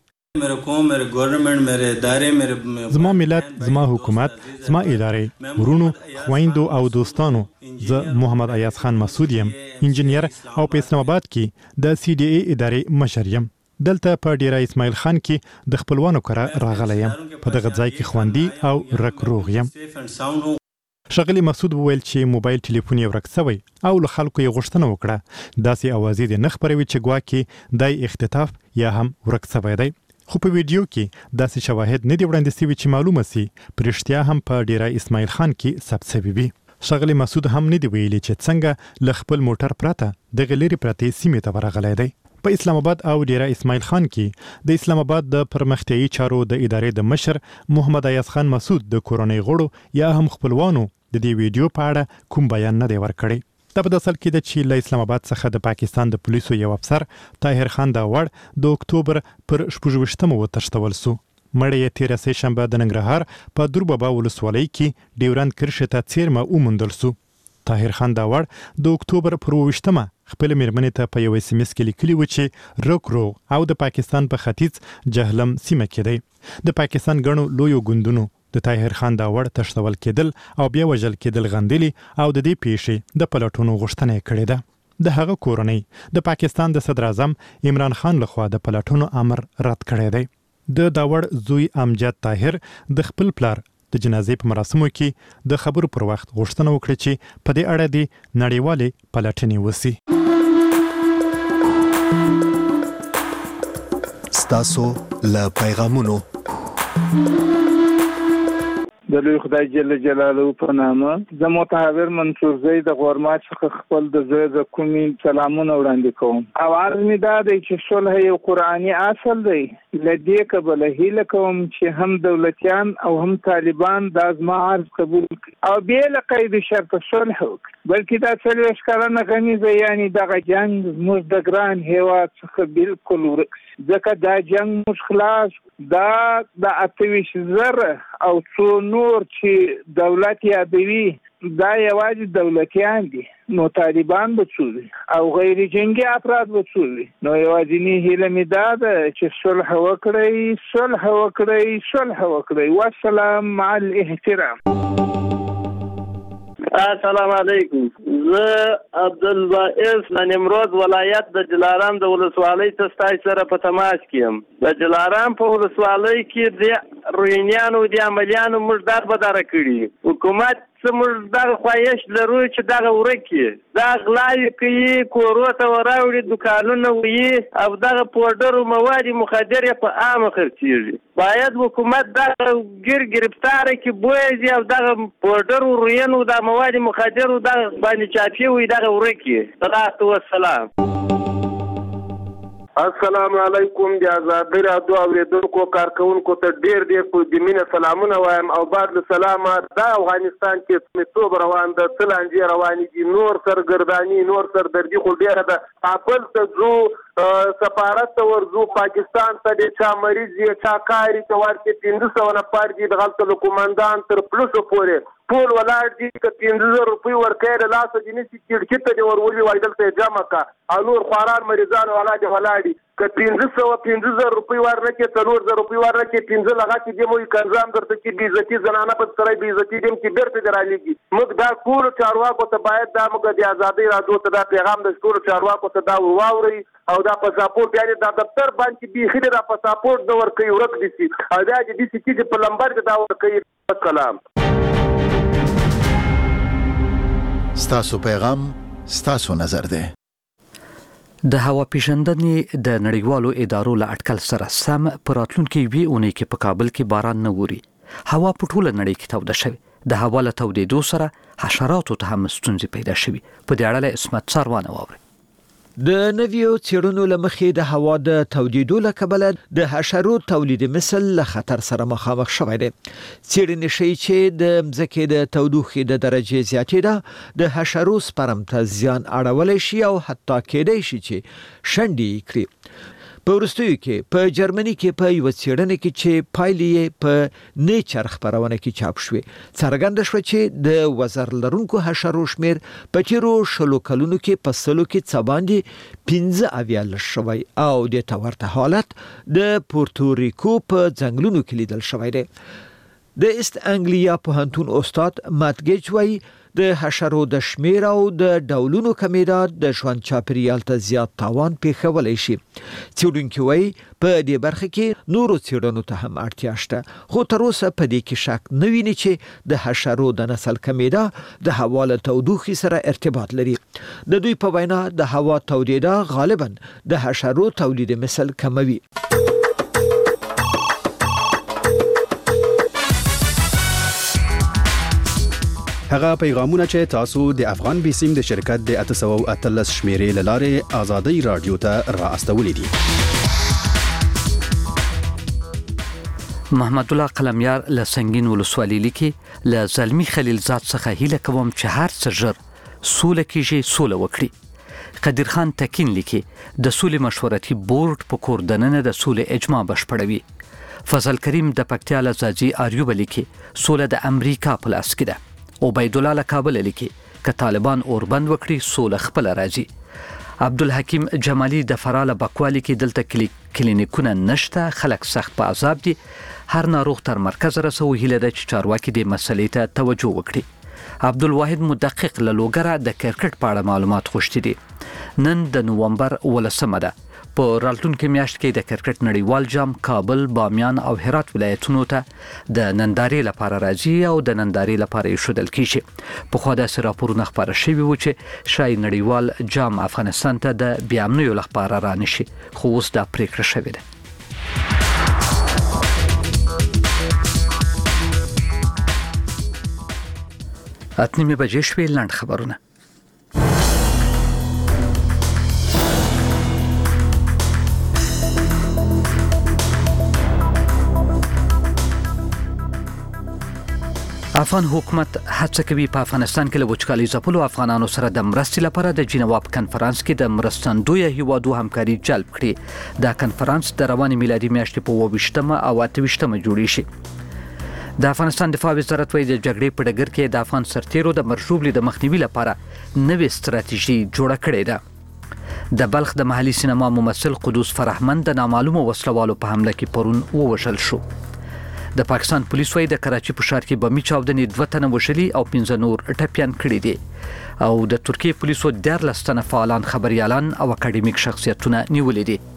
[SPEAKER 4] زما ملت، زما حکومت، زما ادارې، ورونو، خويندو او دوستانو، زه محمد ایاز خان مسعود یم، انجنیر او په اسلام آباد کې د سی ډي ای ادارې مشر یم. دلته په ډیره اسماعیل خان کې د خپلوانو کړه راغلی یم. په دغه ځای کې خوندي او رکروغ یم. شغلی مسعود وویل چې موبایل ټلیفون یې ورک شوی او له خلکو یې غوښتنه وکړه داسې اوازې د نه خپروي چې ګواکې دای اختطاف یا هم ورک شوی دی. خو په ویډیو کې داسې شواهد نه دی وړاندې شوي چې معلومه سي په رښتیا هم په ډیره اسماعیل خان کې ثبت شوي وي. شغلی مسعود هم نه دی ویلي چې څنګه له خپل موټر پرته د غليري پرتې سیمې ته ورغلی دی. په اسلام آباد او ډیره اسماعیل خان کې د اسلام آباد د پرمختیایي چارو د ادارې د مشر محمد ایاز خان مسعود د کورنۍ غړو یا هم خپلوانو د دې ویډیو په اړه کوم بیان نه دی ورکړی. د په اصل کې د چې له اسلام آباد څخه د پاکستان د پولیسو یو افسر طاهر خان داوړ د اکتوبر پر 28مه وتښتول سو. مړی یې 13 شنبه د ننګرهار په دربابا ولسوالۍ کې ډیورند کرښې ته څیرمه وموندل سو. طاهر خان داوړ د اکتوبر پر 28مه خپل میرمنې ته په یو SMS کې لیکلي و چې روغ او د پاکستان په ختیځ جهلم سیمه کې دی. د پاکستان غنو لویو ګوندونو د طاهر خان داوړ تښتول کېدل او بیا وژل کېدل غندلي او د دې پیښې د پلټونو غوښتنه کړې ده. د هغه کورنۍ د پاکستان د صدر اعظم عمران خان لخوا د پلټونو امر رد کړی دی. د داوړ زوی امجد طاهر د خپل پلار د جنازې په مراسمو کې د خبرو پر وخت غوښتنه وکړه چې په دې اړه د نړیوالې پلټنې وسی.
[SPEAKER 3] ستاسو له پیغامونو
[SPEAKER 5] د لوی خدای جل جلاله په نامه زه متحور منصور زئی د غورماچ څخه خپل د زړه د کومې سلامونه وړاندې کوم. اواز می دا دی چې صلح یو قرآني اصل دی. لدې کبله هیله کوم چې هم دولتیان او هم طالبان د ازما عرض قبول او بیا له قید شرط صلح بلکې دا څلوېښت کلنه غمیزه یعنی دغه جنګ زموږ د ګران هیواد څخه بالکل ورک ځکه دا جنګ موږ خلاص دا د 28,000 او څو نور چې دولت یادوي دا یوازې دولتیان دي نو طالبان به څو دي او غیر جنگي افراد به څو دي. نو یوازینی هیله مې دا ده چې صلح وکړئ والسلام مع الاحترام.
[SPEAKER 23] السلام علیکم. زه عبدالبائس د نیمروز ولایت د جلارام د ولسوالۍ تستای سره په تماس کې یم. د جلارام په ولسوالۍ کې د روینیانو د عملیانو موږ دربدره کړي. حکومت موږ دغه خواهش لرو چې دغه ورکي دا غلاوې کوي کورو ته وراوړي دکانونه وي او دغه پوډر او مواد مخدر په عامه خرڅېږي. باید حکومت دغه گرفتار کې بوزي او دغه پوډر او روین او د مواد مخدر او دغه باندې چاپی وي دغه ورکي. صلوات و سلام.
[SPEAKER 24] السلام علیکم د آزادۍ راډیو اوریدونکو کارکونکو ته ډیر د مینه سلامونه وایم او بعد له سلامه د افغانستان کې سمیتوب روان ده تلانجې روانې دي نور سرګردانی نور سردردي خو ډیره ده. کابل ته ځو سفارت ته ورځو پاکستان ته د چا مریض یا چا کاري ته ورکې 500 نفر دي دغلته له کومندان تر پولیسو پورې ټول ولاړ دي که 15,000 روپۍ ورکوې له لاسه دې نیسي کړکۍ ته دې ورولي وایي دلته یې جمع کړه او نور خواران مریضان والا دې ولاړ دي که 15,000 روپۍ ورنکړې 4,000 روپۍ ورنکړې 15 لغه کې دې مو کنځام درته کې بېعزتي زنانه په سړی بېعزتي دې چې بیرته دې رالېږي. موږ دا ټولو چارواکو ته باید دا موږ د آزادۍ راډیو ته دا پیغام د ټولو چارواکو ته دا واورئ او دا پاسپورت یعنی دا دفتر باندې بیخي دا پاسپورت د ورکوي ورک دي سي او دا د دې چې په لمبر کې دا ورکوي. السلام.
[SPEAKER 3] ستاسو پیغام ستاسو نظر دی.
[SPEAKER 2] د هوا پیژندنې د نړیوالو ادارو له اټکل سره سم په راتلونکي وی اونۍ کې په کابل کې باران نه ووري. هوا په ټوله نړۍ کې توده شوې. د هوا له تودېدو سره حشراتو ته هم ستونزې پیدا شوې. په دې اړه اسمت ساروانه واوري.
[SPEAKER 25] د نویو څېړنو له مخې د هوا د تودېدو له کبله د حشرو تولید مثل له خطر سره مخامخ شوی دی. څېړنې ښیي چې د مځکې د تودوخې د درجې زیاتېدا د حشرو سپرم ته زیان اړولی شي او حتی کېدای شي چې شنډې کړي. په وروستیو کې په جرمني کې په یو څېړنه کې چې پایلې په نیچر خبرونه کې چاپ شوې څرګنده شوه چې د وزر لرونکو حشرو شمیر په تیرو 10 کلونو کې په سلو کې څه باندې 15 شوی او د تورته حالت د پورتوریکو په ځنګلونو کې لیدل شوی دی. د ایست انګلیا پوهنتون استاد مات گیج وایي د حشرو د شمیر او د ډولونو کمیدات د ژوند چاپیریال ته زیات تاوان پیښولی شي. څېړونکي وایي په دې برخه کې نورو څېړنو ته هم اړتیا شته خو تر اوسه په دې کې شک نه ویني چې د حشرو د نسل کمیدا د هوا له تودوخې سره ارتباط لري. د دوی په وینا د هوا تودېدا غالبا د حشرو تولید مثل کموي.
[SPEAKER 26] هغه پیغامونه چې تاسو د افغان بیسیم د شرکت د 813 شمیرې لاره آزادۍ رادیو ته را استولې دي.
[SPEAKER 2] محمد الله قلمیار له سنگین ولسوالۍ لیکي له زلمی خلیلزاد څخه هیله کوم چې هر څه ژر سوله کېږي سوله وکړي. قدیر خان تکین لیکي د سولې مشورتي بورډ په کور دننه د سولې اجماع بشپړوي. فضل کریم د پکتیا له ځاځي آریوب لیکي سوله د امریکا په لاس کې ده. عبید الله له کابل لیکي که طالبان اوربند وکړي سوله خپل راځي. عبدالحکیم جمالی د فراله بکوالی کې دلته کلینیکونه نشته، خلک سخت په عذاب دي. هر ناروغ تر مرکز رسو هیله ده چې چارواکي د مسلې ته توجه وکړي. عبدالواحد مدقق له لوګره د کرکټ په اړه معلومات غوښتي دي. نن د نومبر 18 ده. په راتلونکي میاشت کې د کرکټ نړیوال جام کابل، بامیان او هرات ولایتونو ته د نندارې لپاره راځي او د نندارې لپاره یې شودل کیږي. په خو داسې راپورونه خبره شوي و چې شاید نړیوال جام افغانستان ته د بیامنیو لپاره رانشي، خو اوس دا پریکړه شوې ده. اتنیمه بجې شوې. لاند خبرونه. افغان حکومت هڅه کوي په افغانستان کې له وچکالۍ ځپلو افغانانو سره د مرستې لپاره د جنیوا په کنفرانس کې د مرستندویه هیوادو همکاري جلب کړي. دا کنفرانس د روانې میلادي میاشتې په 28 او 28 جوړی شي. د افغانستان دفاع وزارت وايي د جګړې په ډګر کې د افغان سرتیرو د مرشوبلي د مخنیوي لپاره نوې ستراتیژي جوړه کړې ده. د بلخ د محلي سینما ممثل قدوس فرحمند د نامعلومو وسلوالو په حمله کې پرون ووژل شو. د پاکستان پولیس وايي د کراچي په ښار کې بمي چاودنې 2 تنه وشلي او 15 نور ټپيان کړي دي. او د ترکیه پولیسو 14 تنه فعالان، خبريالان او اکاډمیک شخصیتونه نیولې دي.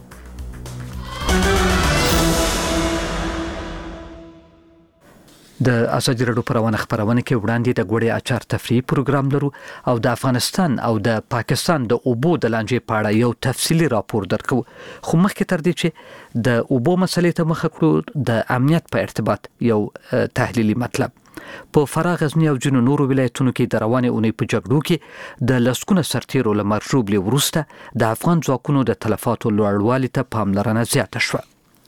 [SPEAKER 2] د ازادي راډیو پروانه خبرونه کې وړاندې د ګوړې اچار تفریحي پروګرام لرو او د افغانستان او د پاکستان د اوبو د لانجې په اړه یو تفصیلی راپور درکو. خو مخکې تر دې چې د اوبو مسلې ته مخ کړو د امنیت په ارتباط یو تحلیلی مطلب. په فراه، غزنی او جنوب نورو ولایتونو کې د روانې اونۍ په جګړو کې د لسکونه سرتیرو له مرشوب وروسته د افغان ځواکونو د تلفاتو لوړوالي ته پاملرنه زیاته شوه.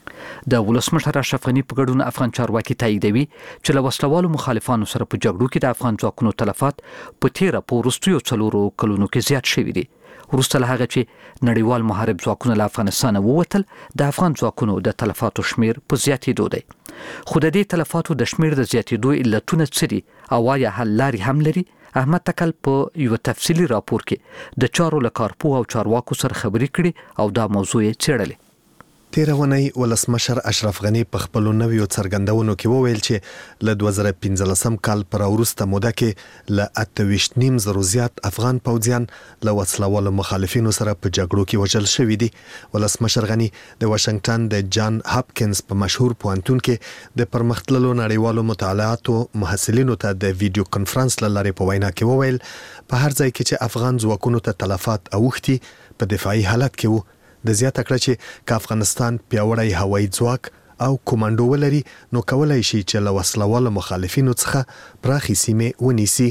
[SPEAKER 2] د ولسمشر اشرف غنی په ګډون افغان چارواکي تاییدوي چې له وسلوالو مخالفانو سره په جګړو کې د افغان ځواکونو تلفات په تیره په وروستیو 4 کلونو کې زیات شوي دي. وروسته له هغه چې نړیوال محارب ځواکونه له افغانستان ووتل، د افغان ځواکونو د تلفاتو شمیر په زیاتېدو دی. خو د دې تلفاتو د شمیر د زیاتېدو علتونه څه دي او آیا حل لارې هم لري؟ احمد تکل په یو تفصیلی راپور کې د چارو له کارپو او چارواکو سره خبرې کړي او دا موضوع یې څېړلې.
[SPEAKER 26] تیرونی ولسمشر اشرف غنی په خپل نویو څرګندونو کې وویل چې له 2015 کال پر وروسته موده کې له 28.5 زیات افغان پوځیان له وسلوالو مخالفینو سره په جګړو کې وژل شوي دي. ولسمشر غنی د واشنگټن د جان هاپکینز په مشهور پوهنتون کې د پرمختللو نړیوالو مطالعاتو محصلینو ته د ویډیو کنفرانس له لارې په وینا کې وویل په هر ځای کې چې افغان ځواکونو ته تلفات اوښتي په دفاعي حالت کې وو. د زیاته کړه چې که افغانستان پیاوړی هوایي ځواک او کومانډو ولري نو کولای شي چې له وسلوالو مخالفینو څخه پراخي سیمې ونیسي.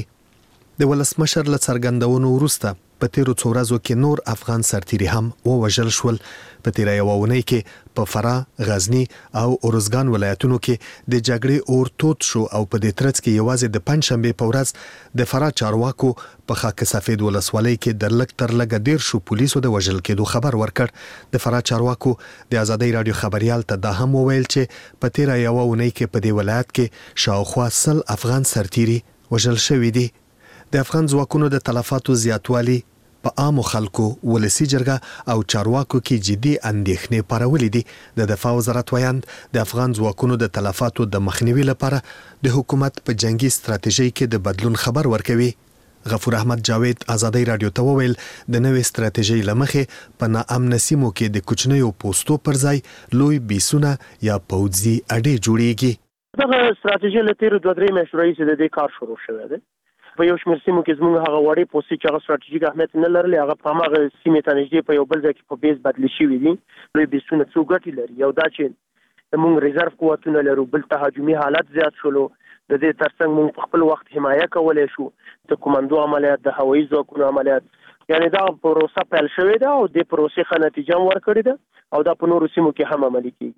[SPEAKER 26] د ولسمشر له څرګندونو وروسته په تیرو څو ورځو کې نور افغان سرتیري هم ووژل شول. په تیره یوه اونۍ کې په فراه، غزنی او ارزګان ولایتونو کې د جګړې اور تود شو او په دې ترڅ کې یوازې د پنځشنبې په ورځ د فراه چارواکو په خاک سفید ولسوالۍ کې د لږ تر لږه 10 پولیسو د وژل کېدو خبر ورکړ. د فراه چارواکو د ازادۍ راډیو خبريال ته دا هم وویل چې په تیره یوه اونۍ کې په دې ولایت کې شاوخوا 100 افغان سرتیري وژل شوي دي. د افغان ځواکونو د تلفاتو زیاتوالی په عامو خلکو، ولسی جرګه او چارواکو کې جدي اندېښنې پارولې دي. د دفاع وزارت وایند د افغان ځواکونو د تلفاتو د مخنیوي لپاره د حکومت په جنگي ستراتیژۍ کې د بدلون خبر ورکوي. غفور احمد جاوید ازادۍ راډیو ته وویل د نوې ستراتیژۍ لمخې په ناامن سیمو کې د کوچنیو پوسټو پر ځای لوی بیسونه یا پوځي اډې جوړیږي.
[SPEAKER 6] دغه ستراتیژي له تیرو 2-3 میاشتو راهیسې د دې کار شروع شوی دی. په یو شمېر سیمو کې زموږ هغه وړې پوستې چې هغه ستراتیژیک اهمیت نه لرلې هغه په هماغه سیمې ته نږدې په یو بل ځای کې په بیس بدلې شوي دي. لوی بیسونه څو ګټې لري. یو دا چې موږ ریزرف قوتونه لرو، بل تهاجمي حالت زیات شولو. د دې ترڅنګ موږ په خپل وخت حمایه کولی شو. د کوماندو عملیات، د هوایي ځواکونو عملیات، یعنی دا پروسه پیل شوې ده او د پروسې ښه نتیجه هم ورکړې ده او دا په نورو سیمو کې هم عملي کېږي.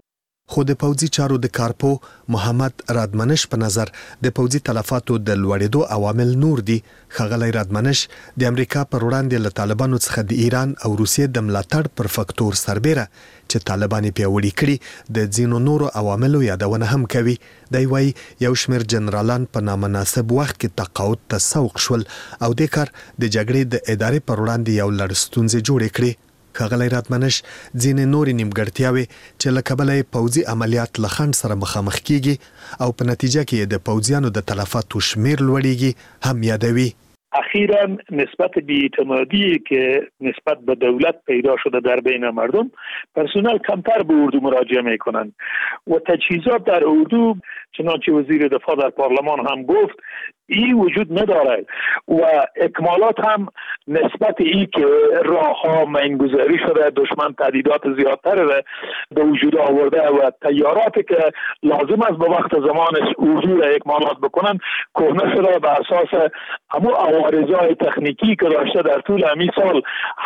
[SPEAKER 26] خو د پوځي چارو د کارپو محمد رادمنش په نظر د پوځي تلفاتو د لوړېدو عوامل نور دي. ښاغلی رادمنش د امریکا پر وړاندې له طالبانو څخه د ایران او روسیې د ملاتړ پر فکتور سربېره چې طالبان پیاوړي کړي د ځینو نورو عواملو یادونه هم کوي. دی وايي یو شمېر جنرالان په نامناسب وخت کې تقاعد ته سوق شول او د کار د جګړې د ادارې پر وړاندې یو لړ ستونزې جوړې کړې. ښاغلی رادمنش ځینې نورې نیمګړتیاوې چې له کبله یې پوځي عملیات له خنډ سره مخامخ کیږي او په نتیجه کې د پوځیانو د تلفاتو شمیر لوړیږي هم یادوي.
[SPEAKER 7] اخیراً نسبت بی‌اعتمادی که نسبت به دولت پیدا شده در بین مردم، پرسنل کمتر به اردو مراجعه میکنند و تجهیزات در اردو چنانچه وزیر دفاع در پارلمان هم گفت این وجود ندارد و اکمالات هم نسبت ای که راه ها منگذاری شده، دشمن تهدیدات زیادتر را به وجود آورده و تیاراتی که لازم است به وقت زمانش اردو را اکمالات بکنن کهنه شده. به اساس همون عوارضای تکنیکی که داشته در طول همین سال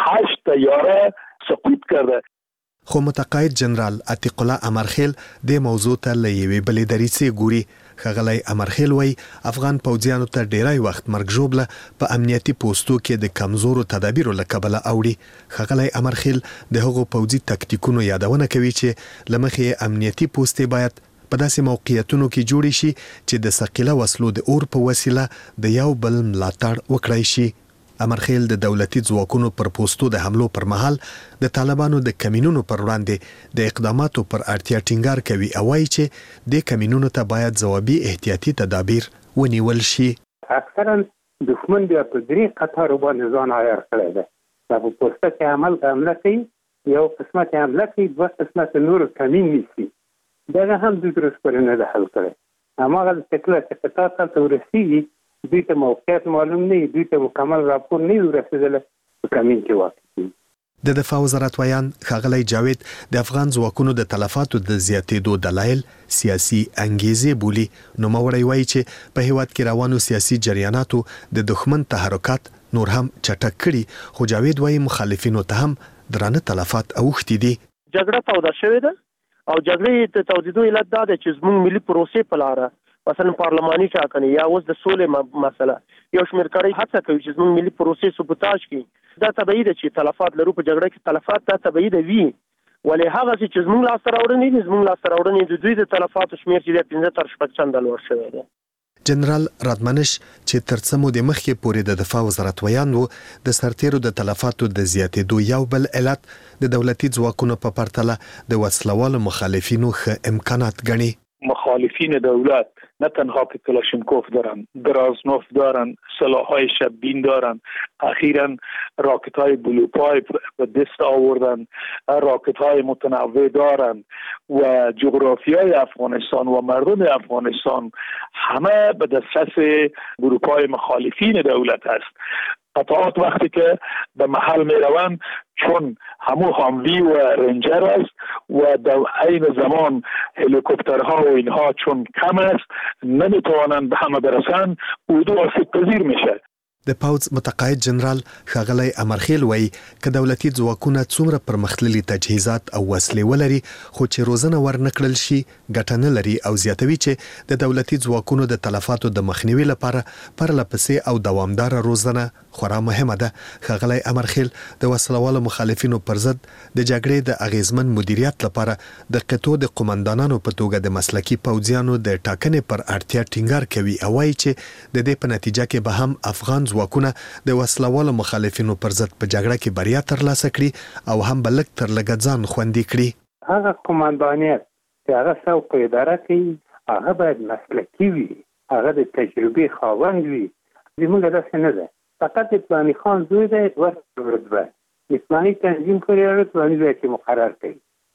[SPEAKER 7] 8 تیاره سقوط کرده.
[SPEAKER 26] خو متقاعد جنرال عتیق الله امرخیل د موضوع ته له یوې بلې دریڅې ګوري. ښاغلی امرخیل وایي افغان پوځیانو ته ډیری وخت مرګ ژوبله په امنیتي پوستو کې د کمزورو تدابیرو له کبله اوړي. ښاغلی امرخیل د هغو پوځي تکتیکونو یادونه کوي چې له مخې امنیتي پوستې باید په داسې موقعیتونو کې جوړې شي چې د ثقیله وسلو د اور په وسیله د یو بل ملاتړ وکړای شي. امرخیل د دولتي ځواکونو پر پوستو د حملو پر مهال د طالبانو د کمینونو پر وړاندې د اقداماتو پر اړتیا ټینګار کوي او وایي چې د کمینونو ته باید ځوابي احتیاطي تدابیر ونیول شي.
[SPEAKER 8] اکثرا دښمن بیا په درې قطارو باندې ځان عیار کړی دی. دا په پوسته کې حمله کوي، یو قسمت حمله کوي، دوه قسمت نور کمین نیسي. دغه هم دوی تر اوسه پورې نه ده حل کړی. هماغه کله چې قطار ته ورسېږي دوی ته موقعیت معلوم نه وي، دوی ته مکمل راپور نه وي رسېدلی، په کمین کې واقع کېږي.
[SPEAKER 26] د دفاع وزارت ویان ښاغلی جاوید د افغان ځواکونو د تلفاتو د زیاتېدو دلایل سیاسي انګیزې بولي. نوموړی وایي چې په هیواد کې روانو سیاسي جریاناتو د دښمن تحرکات نور هم چټک کړي. خو جاوید وایي مخالفینو ته هم درانه تلفات اوښتي دي.
[SPEAKER 6] جګړه توده شوې ده او جګړې د تودېدو علت دا ده چې زموږ ملي پروسې په لاره مثلا پارلماني ټاکنې یا اوس د سولې مسله یو شمېر کړی هڅه کوي چې زموږ ملي پروسې سبوتاژ کړي. دا طبیعي ده چې تلفات لرو په جګړه کې، تلفات دا طبیعي ده وي، ولې هغه چې زموږ لاسته راوړنې دي، زموږ لاسته راوړنې د دوی د تلفاتو شمېر چې د 15 تر 16 چنده لوړ شوی دی.
[SPEAKER 26] جنرال رادمنش چې تر څه مودې مخکې پورې د دفاع وزارت ویان و د سرتیرو د تلفاتو د زیاتېدو یو بل علت د دولتي ځواکونو په پرتله د وسلوالو مخالفینو ښه امکانات ګڼي.
[SPEAKER 7] مخالفین دولت نه تنها که کلاشینکوف دارن، گرازنوف دارن، سلاح‌های شببین دارن، اخیراً راکت‌های بلوپای به دست آوردن، راکت‌های متنوع دارن و جغرافیای افغانستان و مردم افغانستان همه به دسترس گروه‌های مخالفین دولت است. قطعات وقتی که به محل می روند چون همو حاموی و رنجر است و در عین زمان هلیکوپترها و اینها چون کم است نمیتوانند به همه برسند، اردو آسیب پذیر میشه.
[SPEAKER 26] د پوځ متقاعد جنرال ښاغلی امرخیل وایي که دولتي ځواکونه څومره پرمختللي تجهیزات او وسلې ولري خو چې روزنه ورنکړل شي ګټه نه لري او زیاتوي چې د دولتي ځواکونو د تلفاتو د مخنیوي لپاره پرلپسې او دوامداره روزنه خورا مهمه ده. ښاغلی امرخیل د وسلوالو مخالفینو پر ضد د جګړې د اغیزمن مدیریت لپاره د قطو د قومندانانو په توګه د مسلکي پوځیانو د ټاکنې پر اړتیا ټینګار کوي او وایي چې د دې په نتیجه کې به هم افغان ځواکونه د وسلوالو مخالفینو پر ضد په جګړه کې بریا ترلاسه کړي او هم به لږ تر لږه ځان خوندي کړي.
[SPEAKER 8] هغه قومندانیت چې هغه سوق اداره کوي هغه باید مسلکي وي، هغه د تجربې خاوند وي. زموږ داسې نه ده، فقط اسلامي خان زوی دی ورته رتبه اسلامي تنظیم کړی رتبه کې مقرر کړي.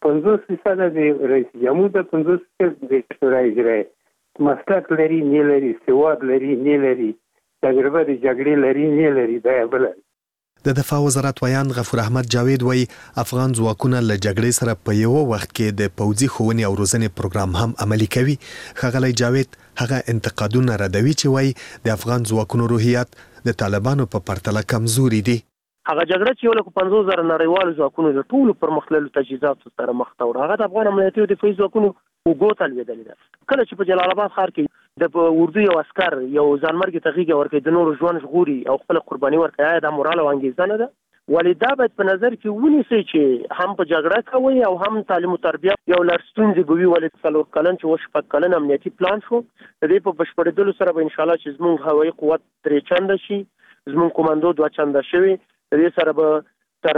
[SPEAKER 8] 50% د رئیس جمهور د 50% د شورای اجرایي مسلک لري نه لري، سواد لري نه لري، تجربه د جګړې لري نه لري. دا بل
[SPEAKER 26] د دفاع وزارت ویان غفور احمد جاوید وایي افغان ځواکونه له جګړې سره په یو وخت کې د پوځي ښوونې او روزنې پروګرام هم عملي کوي. ښاغلی جاوید هغه انتقادونه ردوي چې وایي د افغان ځواکونو روحیات د طالبانو په پرتله کمزوري دي.
[SPEAKER 6] هغه جګړه چې یو لکه 50,000 نړیوال ځواکونو د ټولو پرمختللو تجهیزاتو سره مخ ته وړه. هغه د افغان امنیتي او دفاعي ځواکونو وګوت لویدلې ده. کله چې په جلال آباد ښار کې د اردو یو عسكر یو ځانمرګي تغیګه ورکړي د نور ژوند ژغوري او خپل قرباني ورکړي، دا مورال او انګیزه نه ده. ولدا باید په نظر کې ونیسي چې هم په جګړه کوي او هم تعلیم او تربیه یو لارستونځي بوي. ولې څلور کلن چې وش په کلن امنیتي پلان شو، د دې په بشپړېدلو سره به ان شاء الله چې زموږ هوایي قوت 3 چنده شي، زموږ کمانډو 2 چنده شي، د دې سره به تر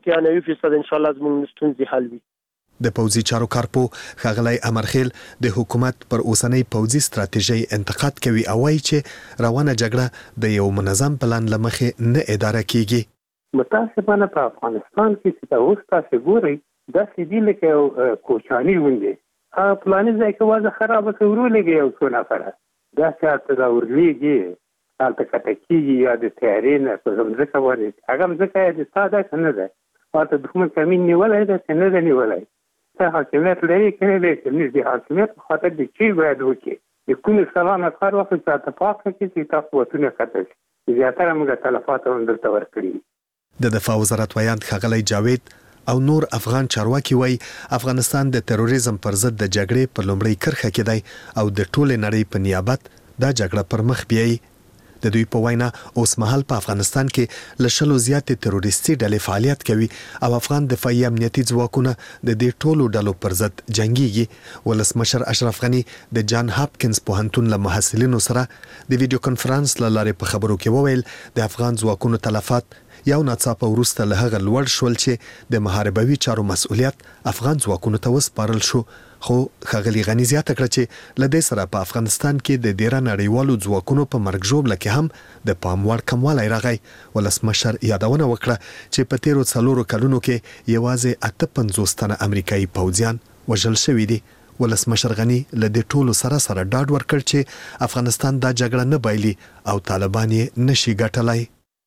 [SPEAKER 6] 98% ان شاء الله زموږ ستونزې حل وي.
[SPEAKER 26] د پوځي چارو کارپو ښاغلی امرخیل د حکومت پر اوسنۍ پوځي ستراتیژي انتقاد کوي او وايي چې روانه جګړه د یو منظم پلان لمخې نه اداره کیږي.
[SPEAKER 8] متاسفانه په افغانستان کې چې تاسو تاسو ګورئ دا سیدی لکه کوچانی وندي پلاني ځای کې وازه خراب کورولېږي او څو نفره دا چې دا ورلېږي حالت کټکیږي یا د تیارین په ځمکه وري هغه ځکه چې ساده کنه ده او ته دښمن کمین نیولای ده څنګه ده نیولای ته حاکمیت لري کنه دې چې دې حاکمیت خاطر دې چې باید وکړي د کوم سلامه کار وخت ته اتفاق کوي چې تاسو وته کتل زیاتره موږ تلفات ورته ورکړي.
[SPEAKER 26] د دفاع وزارت ویاند ښاغلی جاوید او نور افغان چارواکي وایي افغانستان د تروریزم پر ضد د جګړې په لومړۍ کرښه کې دی او د ټولې نړۍ په نیابت دا جګړه پر مخ بیایي. د دوی په وینا اوس مهال په افغانستان کې له 100 زیاتې تروریستي ډلې فعالیت کوي او افغان دفاعي امنیتي ځواکونه د دې ټولو ډلو پر ضد جنگيږي. ولسمشر اشرف غني د جان هاپکینز پوهنتون له محصلینو سره د ویډیو کانفرنس له لارې په خبرو کې وویل د افغان ځواکونو تلفات یو ناڅاپه وروسته له هغه لوړ شول چې د محاربوي چارو مسؤلیت افغان ځواکونو ته وسپارل شو. خو ښاغلي غني زیاته کړه چې له دې سره په افغانستان کې د ډیره نړیوالو ځواکونو په مرګ ژوبله کې هم د پام وړ کموالی راغی. ولسمشر یادونه وکړه چې په تیرو 4 کلونو کې یوازې 58 تنه امریکایي پوځیان وژل شوي دي. ولسمشر غني له دې ټولو سره ډاډ ورکړ چې افغانستان دا جګړه نه بایلي او طالبان یې نشي ګټلای.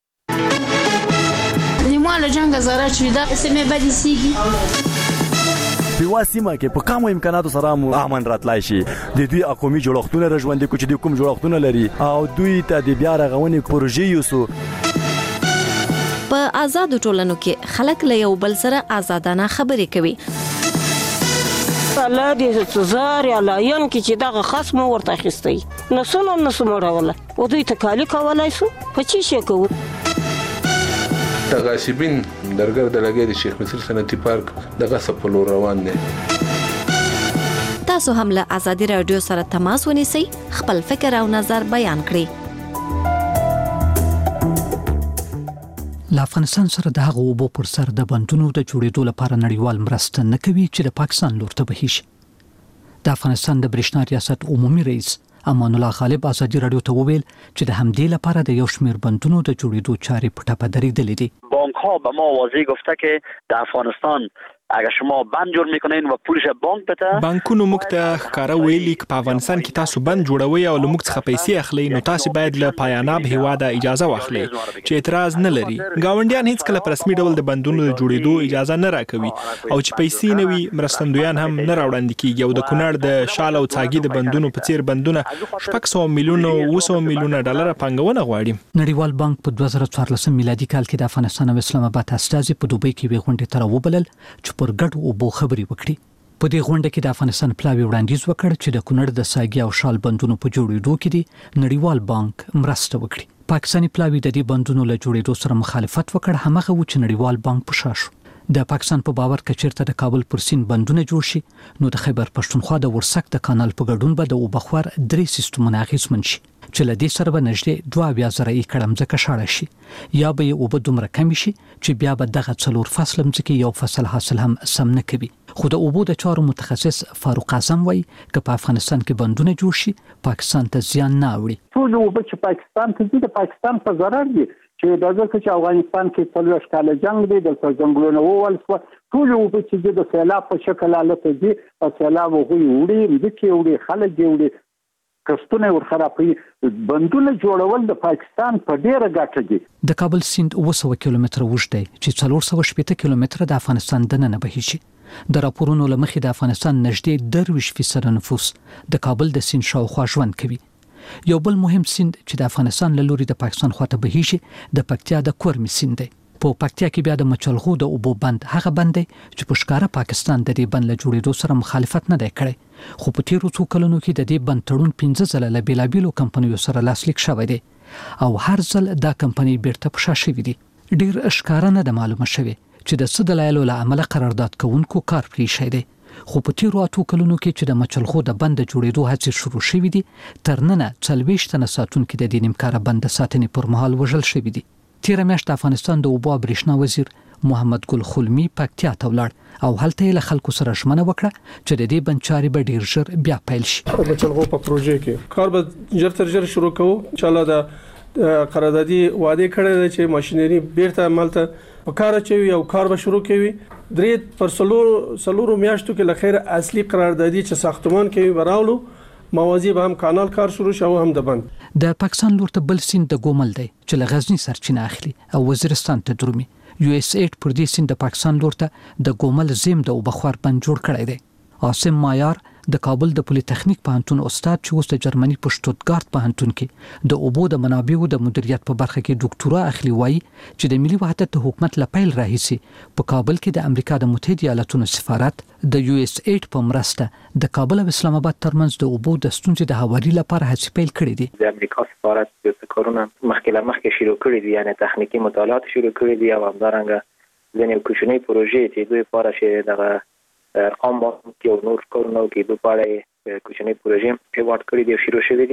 [SPEAKER 10] نیمه جنگ زاره چې دا سیمه بدی سیږي
[SPEAKER 11] په واسمه کې په کومو امکاناتو سره امن راتلای شي. د دوی اقومي جوړښتونه رژوندې کوچ دي کوم جوړښتونه لري او دوی ته د بیا رغونې پروژې یوسو.
[SPEAKER 1] په آزاد ټولنو کې خلک له یو بل سره آزادانه خبرې کوي.
[SPEAKER 12] الله دې سزار یا لاین کې چې دغه خصم ورته اخیستی نسونه راوله او دوی ته کالی کولای سو په چی شي کوو.
[SPEAKER 13] تغاسبین درګر د لګي د شیخ مصر صنعتي پارک دغه سپلو روان دي.
[SPEAKER 1] تاسو هم له ازادي رادیو سره تماس ونیسئ، خپل فکر او نظر بیان کړئ.
[SPEAKER 2] له افغانستان سره د هغو اوبو پر سر د بندونو د جوړېدو لپاره نړیوال مرسته نه کوي چې د پاکستان لور ته بهي شي. د افغانستان د برېښنا ریاست عمومي رئیس امان الله غالب ازادي رادیو ته وویل چې د همدې لپاره د یو شمېر بندونو د جوړېدو چارې په ټپه درېدلې دي.
[SPEAKER 14] بانک‌ها به ما واضح گفته که در افغانستان اگر شما بند جوړ میکنین و پولش بانک بده
[SPEAKER 22] بانکونو موږ ته ښکارا ویلي چې په افغانستان کې تاسو بند جوړوي او موږ څخه پیسې اخلي نو تاسو باید له پایاناب هیواده اجازه واخلي چې اعتراض نه لري. گاونډیان هیڅ کله په رسمي ډول د بندونو د جوړېدو اجازه نه راکوي او چې پیسې نه وي مرستندویان هم نه راوړاندې کیږي او د کونړ د شال او څاګي د بندونو په څیر بندونه 600 میلیون او 200 میلیون ډالر پانګونه غواړي.
[SPEAKER 2] نړیوال بانک په 2014 میلادي کال کې د افغانستان او اسلام آباد استازي په دوبۍ کې وی غونډه تر وبلل چې پر ګډ اوبو خبري وکړي. په دې غونډه کې د افغانستان پلاوی وړاندیز وکړ چې د کونړ د ساګي او شال بندونو په جوړېدو کې د نړیوال بانک مرسته وکړي. پاکستاني پلاوی د دې بندونو له جوړېدو سره مخالفت وکړ، همغه و چې نړیوال بانک په شا شو. د پاکستان په باور کې چیرته د کابل پر سیند بندونه جوړ شي نو د خیبر پښتونخوا د ورسک د کانال په ګډون به د اوبخور 3 سیستمونه اغیزمن شي چې له دې سره به نږدې 2.0 ایکړ ځمکه شاړه شي یا به اوبه دومره کم شي چې بیا به دغه 4 فصل ځمکه یو فصل حاصل هم سم نه کوي. خو د اوبو د چارو متخصص فاروق اعظم وایي چې په افغانستان کې بندونه جوړ شي پاکستان ته زیان نه وړي.
[SPEAKER 16] ټول اوبه چې پاکستان ته دي د پاکستان په ضرر دي چې د ځکه چې افغانستان کې څلور کاله جنگ دی د ځنګلونو وول ټول اوبه چې د سیلاب په شکل حالت دي او سیلاب وړي ځکه وړي خلک وړي کستونه ور خرابوي. بندونه جوړول د پاکستان په ډیره ګټه دي.
[SPEAKER 2] د کابل سیند 200 کیلومتره اوږد دی چې 480 کیلومتره د افغانستان دننه بهي شي. د راپورونو لمخې د افغانستان نږدې 30% نفوس د کابل د سیند شاوخوا ژوند کوي. یو بل مهم سیند چې د افغانستان له لوري د پاکستان خواته بهي شي د پکتیا د کورمي سیند دی. په پکتیا کې بیا د مچلغو د اوبو بند هغه بند چې په ښکارا پاکستان د دې بند له جوړېدو سره مخالفت نه دی کړی خو په تیرو څو کلونو کې د دې بند تړون 15 ځله له بیلابیلو کمپنیو سره لاسلیک شوی دی او هر ځل دا کمپنی بیرته په شا شوې دي ډیر ښکارا نه د معلومه شوی چې د څه دلایلو له عمله قرارداد کوونکو کار پرې شي دی خو په تیرو 8 کلونو کې چې د مچلغو د بند جوړېدو هڅې شروع شوې دي تر ننه 40 تنه ساتونکو د دې نیمکاره بند ساتنې پر مهال وژل شوی دي تیر میاشت افغانستان د اوبو برېښنا وزیر محمد ګل خلمی پکتیا ته ولاړ او هلته له خلکو سره ژمنه وکړه چې د دې بند چارې به ډیر ژر بیا پیل شي
[SPEAKER 9] مچلغو په پروژې کې کار به ژر تر ژره شروع کوو ان شاء الله د قراردادي وعده کړې ده چې ماشينري بیرته عملته وکړه چې یو کار به شروع کوي درې پر سلورو میاشتو کې لخر اصلي قراردادي چې ساختمان کوي براولو موازی به هم کانال کار شروع شو هم د بند
[SPEAKER 2] د پاکستان لور ته بل سیند د ګومل دی چې له غزنی سرچینه اخلي او وزیرستان ته درومي USAID پر دې سیند د پاکستان لور ته د ګومل زم د وبخور بند جوړ کړی دی عاصم مایار د کابل د پولی تخنیک پوهنتون استاد چې اوس د جرمني په شتوتګارت پوهنتون کې د اوبو د منابعو د مدیریت په برخه کې ډاکټورا اخلي وایي چې د ملي وحدت حکومت لپاره راهیسي په کابل کې د امریکا د متحده ایالاتونو سفارت د USAID په مرسته د کابل او اسلام آباد ترمنځ د اوبو د ستونزې د هواري لپاره هڅې پیل کړې دي
[SPEAKER 15] د امریکا سفارت د کرونا مخکې شروع کړې دي یعنی تخنیکی مطالعات شروع کړې دي او همدارنګه ځینې کوچنۍ پروژې چې دوی لپاره شي دغه ارقام کې او نور کارونه کې دوی په کوچنۍ پروژې په واټ کړې دي شروع شوې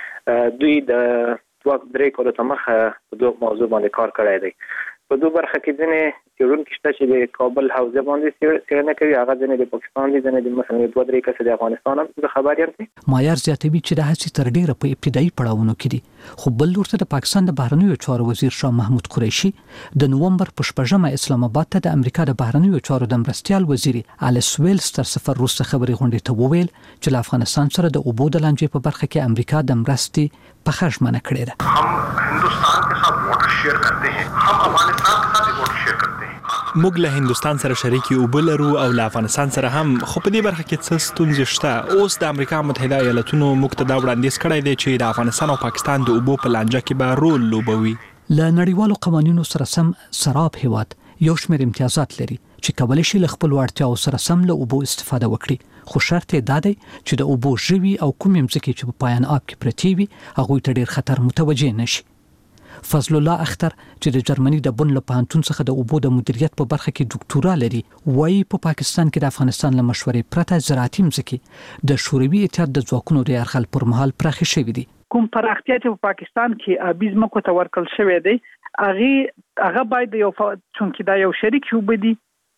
[SPEAKER 15] دي دوی د وخت درې کولو تمخه په دوه موضوع باندې کار کړی دی په دوه برخه کې ځینې څېړونکي شته چې د کابل حوزه باندې څېړنه کوي هغه ځینې د پاکستان دي ځینې د مثلا دوه درې کسه د افغانستان هم خبر یم
[SPEAKER 2] مایار زیاتوي چې د هڅې تر ډیره په ابتدایي پړاوونو کې دي خو بل ورته د پاکستان د بهرنیو چارو وزیر شاه محمود قریشي د نومبر په 14 اسلام آباد ته د امریکا د بهرنیو چارو د مرستيال وزیر الیس ویلز تر سفر وروسته خبري غونډې ته وویل چې له افغانستان سره د اوبو د لانجې په برخه کې امریکا د مرستې په خښمنه کړې ده
[SPEAKER 18] हम हिंदुस्तान के साथ वाटर शेयर करते हैं हम अफगानिस्तान के साथ वाटर शेयर करते हैं
[SPEAKER 22] موږ له هندستان سره شریکي وبلرو او له افغانستان سره هم خو په دې برخه کې څه ستونزې شته اوس د امریکا متحده ایالاتونو موږ ته دا وړاندیز کړی دی چې د افغانستان او پاکستان د اوبو په لانجه کې به رول لوبوي
[SPEAKER 2] له نړیوالو قوانینو سره سم سراب هیواد یو شمېر امتیازات لري چې کولای شي له خپل وړتیاو سره سم له اوبو استفاده وکړي خو شرط یې دا دی چې د اوبو ژوي او کوم ځکه چې په پایان آب کې پرتی وي هغه ته ډیر خطر متوجه نشي فضل الله اختر چې د جرمني د بن له پوهنتون څخه د اوبو د مدیریت په برخه کې ډاکټورا لري وایي په پاکستان کې د افغانستان له مشورې پرته زراعتي ځکه د شوروي اتحاد د ځواکونو د یرغل پر مهال پراخې شوې دي
[SPEAKER 5] کوم پراختیا چې په پاکستان کې ابیز مکو ته ورکل شوې دی هغه باید یو چونکی دا یو شریک وبدي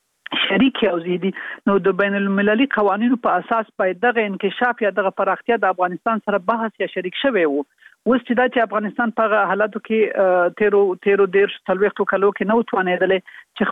[SPEAKER 5] شریک او زیدي نو د بین المللي قوانینو په اساس باید دغه انکشاف یا دغه پراختیا د افغانستان سره بحث یا شریک شوی وو اوس چې دا چې افغانستان په حالاتو کې تیرو ډیر څلويختو کلو کې نو توانېدل چې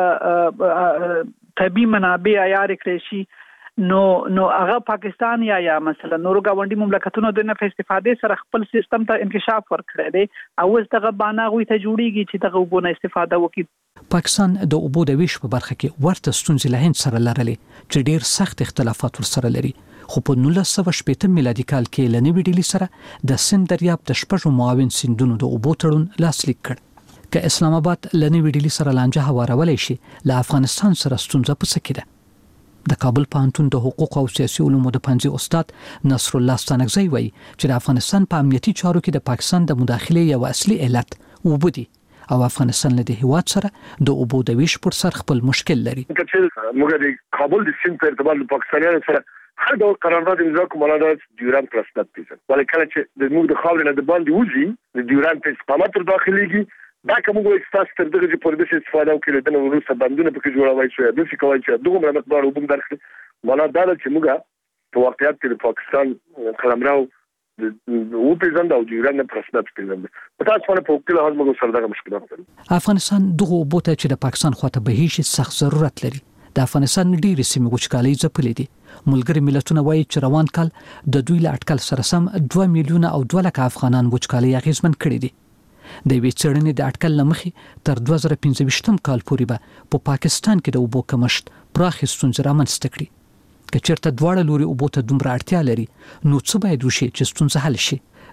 [SPEAKER 5] خپل طبي منابع عیار کړی شي نو هغه پاکستان یا مثلا نورو غونډي مملکتونو د نه استفادې سره خپل سیستم ته انکشاف ورکړی دی او اوس دغه باندې غوي ته جوړیږي چې دغه وبونه استفاده وکړي
[SPEAKER 2] پاکستان د اوبو د ویش په برخه کې ورته ستونزې له هند سره لرلې چې ډیر سخت اختلافات ورسره لري خو په 1980 میلادي کال کې لنوي ډیلی سره د سند دریاب د شپږو معاون سیندونو د اوبو تړون لاسلیک کړ که اسلام آباد لنوي ډیلی سره لانجه هوارولای شي له افغانستان سره ستونزه په سکه ده د کابل پوهنتون د حقوق او سیاسي علومو د پنځه استاد نصر الله ستانکزی وایي چې د افغانستان په امنیتي چارو کې د پاکستان د مداخله یو اصلي علت وبدي او افغانستان له هیواد سره د اوبو د ویش پر سر خپل مشکل لري
[SPEAKER 18] چې موږ د کابل د سیند په ارتباط د پاکستانیانو سره هر ډول قرارداد امضا کوم علاوه ډیورنټ پرسنت پیژن ولې کله چې د موږ د خاورې نه د باندې وځي د ډیورنټ په استقامت تر داخليږي دا کوم احساس تر دغه چې پر دې استفاده وکړي د نورو څخه باندې په کې جوړوي چې د څه کوي چې دغه مقدار وبم درخه ولا دا چې موږ په واقعیت کې د پاکستان قلمرو او پیژند او ډیورنټ پرسنت پیژند په تاسو باندې په کله هم موږ سره دغه مشکلات لري
[SPEAKER 2] افغانستان دغه بوته چې د پاکستان خواته به هیڅ سخت ضرورت لري د افغانستان ډیرې سیمې وچکالۍ ځپلې دي ملګری ملتونه وایي چې روان کال د دوی له اټکل سره سم 2 میلیونه او 2 لک افغانان وچکالۍ اغیزمن کړي دي د وی څېړنې د اټکل لمخې تر 2015 کال پورې به په پاکستان کې د اوبو کمښت پراخ ستونزې رامنځته کړي که چېرته دواړه لوري اوبو ته دومره اړتیا لري نو څه باید وشي چې ستونزه حل شي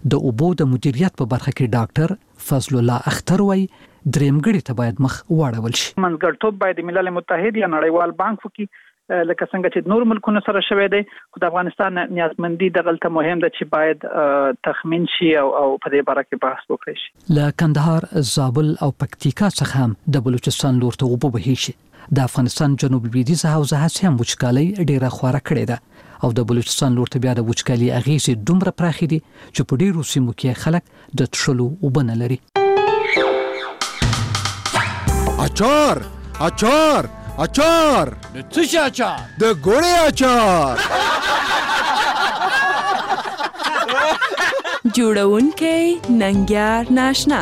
[SPEAKER 2] د اوبو د مدیریت په برخه کې ډاکټر فضل الله اختر وایي درېمګړي ته باید مخ واړول شي.
[SPEAKER 4] منځګړیتوب باید د ملل متحد یا نړیوال بانک وکړي لکه څنګه چې نور ملکونو سره شوی دی. خو د افغانستان نیازمندي دغلته مهم ده چې باید تخمین شي او په دې باره کې بحث وکړي شي.
[SPEAKER 2] له کندهار، زابل او پکتیکا څخه هم د بلوچستان لور ته اوبه بهي شي. د افغانستان جنوب لویدیځ حوزه هم وچکالي ډیره خواره کړې ده او د بلوچستان لور ته بیا د وچکالي اغیزې دومره پراخې دي چې په ډیرو سیمو کې خلک د تشلو اوبه نه لري.
[SPEAKER 17] اچار اچار اچار
[SPEAKER 19] د څه شي اچار؟
[SPEAKER 17] د ګوړې اچار.
[SPEAKER 20] جوړونکی ننګیار ناشنا.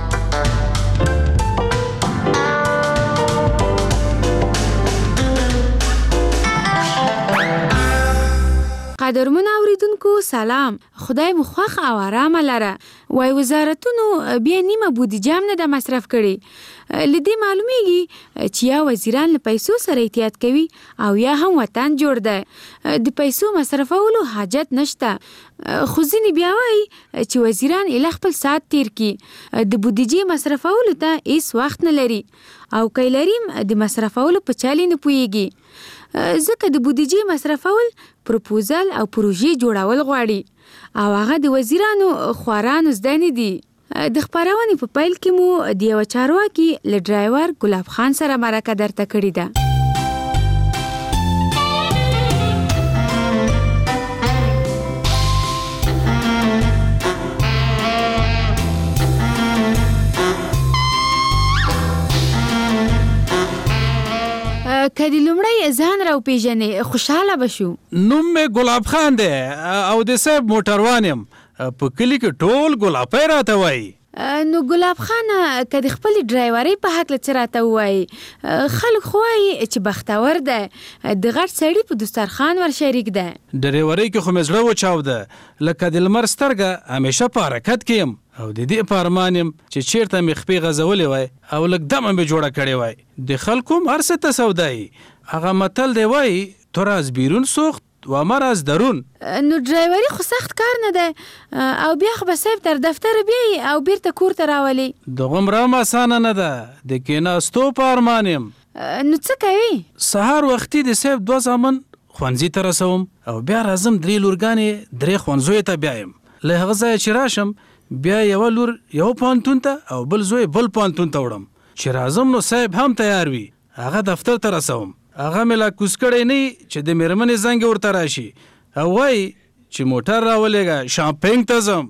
[SPEAKER 21] قدرمن اوریدونکو سلام، خدای مو خوښ او آرام لره. وای وزارتونو بیا نیمه بودیجه هم نه د مصرف کړي. لدې معلومیږي چې یا وزیران له پیسو سره احتیاط کوي او یا هم وطن جوړ ده. د پیسو مصرفولو حاجت نشته. خو ځینې بیا وایي چې وزیران اله خپل ساعت تیر کی د بودیجې مصرفولو ته هیڅ وخت نه لري او که لریم د مصرفولو په چالي نه پوهیږي. ځکه د بودیجې مصرفول پروپوزل او پروژې جوړول غواړي او هغه د وزیرانو خوارانو زده نه دي. د خبرونې په پیل کې مو د یو چارواکي له ډرایور ګلاب خان سره مرکه درته کړې ده. که د لومړی ځان راو پیژنې خوشحاله بشو.
[SPEAKER 19] نوم مې ګلاب خان دی او د صاحب موټروان یم. په کلي کې ټول ګلابی راته وایي.
[SPEAKER 21] نو ګلاب خان که د خپلې ډرایورۍ په هکله څه راته ووایي. خلک خو وایي چې بختور ده، د غټ سړي په دسترخوان ور شریک ده.
[SPEAKER 19] ډرایورۍ کې خو مې زړه وچاوده لکه د لمر سترګه همیشه په حرکت کې یم او د دې په ارمان یم چې چیرته مې خپې غځولې وای او لږ دمه مې جوړه کړې وای. د خلکو هم هر څه ته سودایي. هغه متل دی وایي تو راز بیرون سوخت و ما راز درون.
[SPEAKER 21] نو ډرایوري خو سخت کار نه ده او بیا خو به صاحب تر دفتر بیایي او بیرته کور ته راولي.
[SPEAKER 19] دغومره هم اسانه نه ده. د کېناستو په ارمان یم.
[SPEAKER 21] نو څه کوي؟
[SPEAKER 19] سهار وختي د صاحب 2 زامن ښوونځي ته رسوم او بیا راځم 3 لورګانې 3 ښوونځیو ته بیایم. له هغه ځایه چې راشم بیا یو لور یو پوهنتون ته او بل زوی بل پوهنتون ته وړم. چې راځم نو صاحب هم تیار وي. هغه دفتر ته رسوم. هغه مې لا کوس کړی نه چې د مېرمنې زنګ ورته راشي او وایي چې موټر راولېږه شاپینګ ته ځم.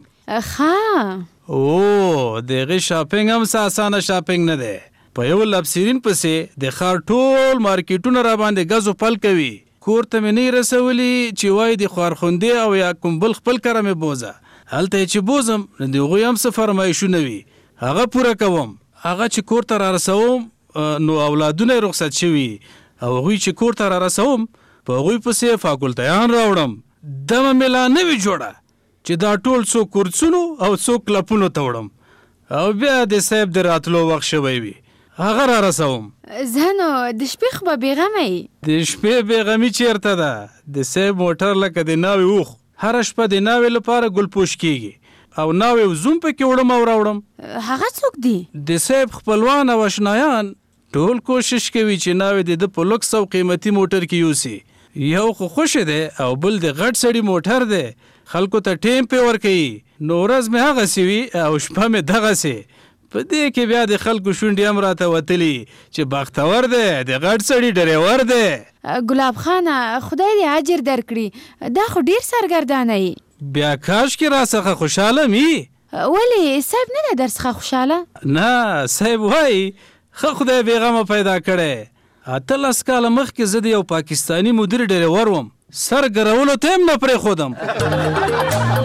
[SPEAKER 19] او دغه شاپینګ هم څه اسانه شاپینګ نه دی. په یو لبسیرین پسې د ښار ټول مارکیټونه را باندې ګزو پل کوي. کور ته مې نه رسولي چې وایي د خوارخوندې او یا کوم بل خپل کره مې بوزه. هلته چې بوزم د هغوی هم څه فرمایشونه وي هغه پوره کوم. هغه چې کور ته را رسوم نو اولادونه رخصت شوي او هغوی چې کور ته را رسوم په هغوی پسې فاکولټیان راوړم. دمه مې لا نه وي جوړه چې دا ټول څو کورسونو او څو کلپونو ته وړم او بیا د صاحب د راتلو وخت شوی وي هغه را رسوم.
[SPEAKER 21] زه نو د شپې خو به بېغمه یې.
[SPEAKER 19] د شپې بېغمي چیرته ده؟ د صاحب موټر لکه د ناوې اوښ هره شپه د ناوې لپاره ګلپوش کیږي او ناوې وزوم پکې وړم او راوړم.
[SPEAKER 21] هغه څوک دي؟
[SPEAKER 19] د صاحب خپلوان او اشنایان ټول کوشش کوي چې ناوې د په لوکس او قیمتي موټر کې یوسي. یو خو خوشې دی او بل د غټ سړي موټر دی. خلکو ته ټیم پې ورکوي. نو ورځ مې هغسې وي او شپه مې دغسې. په دې کې بیا د خلکو شونډې هم راته وتلي چې بختور دی د غټ سړي ډریور دی.
[SPEAKER 21] ګلاب خانه خدای دې اجر درکړي. دا خو ډیر سرګردانه یې.
[SPEAKER 19] بیا کاش کې راڅخه خوشحاله می.
[SPEAKER 21] ولې صاحب نه ده درڅخه خوشحاله؟
[SPEAKER 19] نه صاحب وایي ښه خدای بېغمه پیدا کړی. 18 کاله مخکې زه د یو پاکستاني مدیر ډریور وم. سر ګرولو ته هم نه پرېښودم.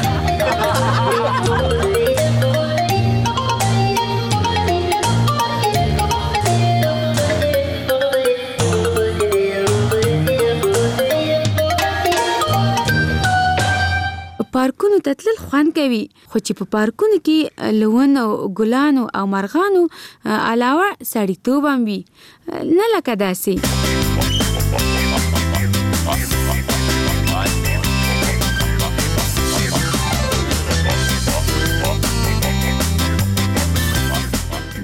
[SPEAKER 21] پارکونو ته تلل خوند کوي خو چې په پارکونو کې له ونو ګلانو او مرغانو علاوه سړیتوب هم وي نه لکه داسې.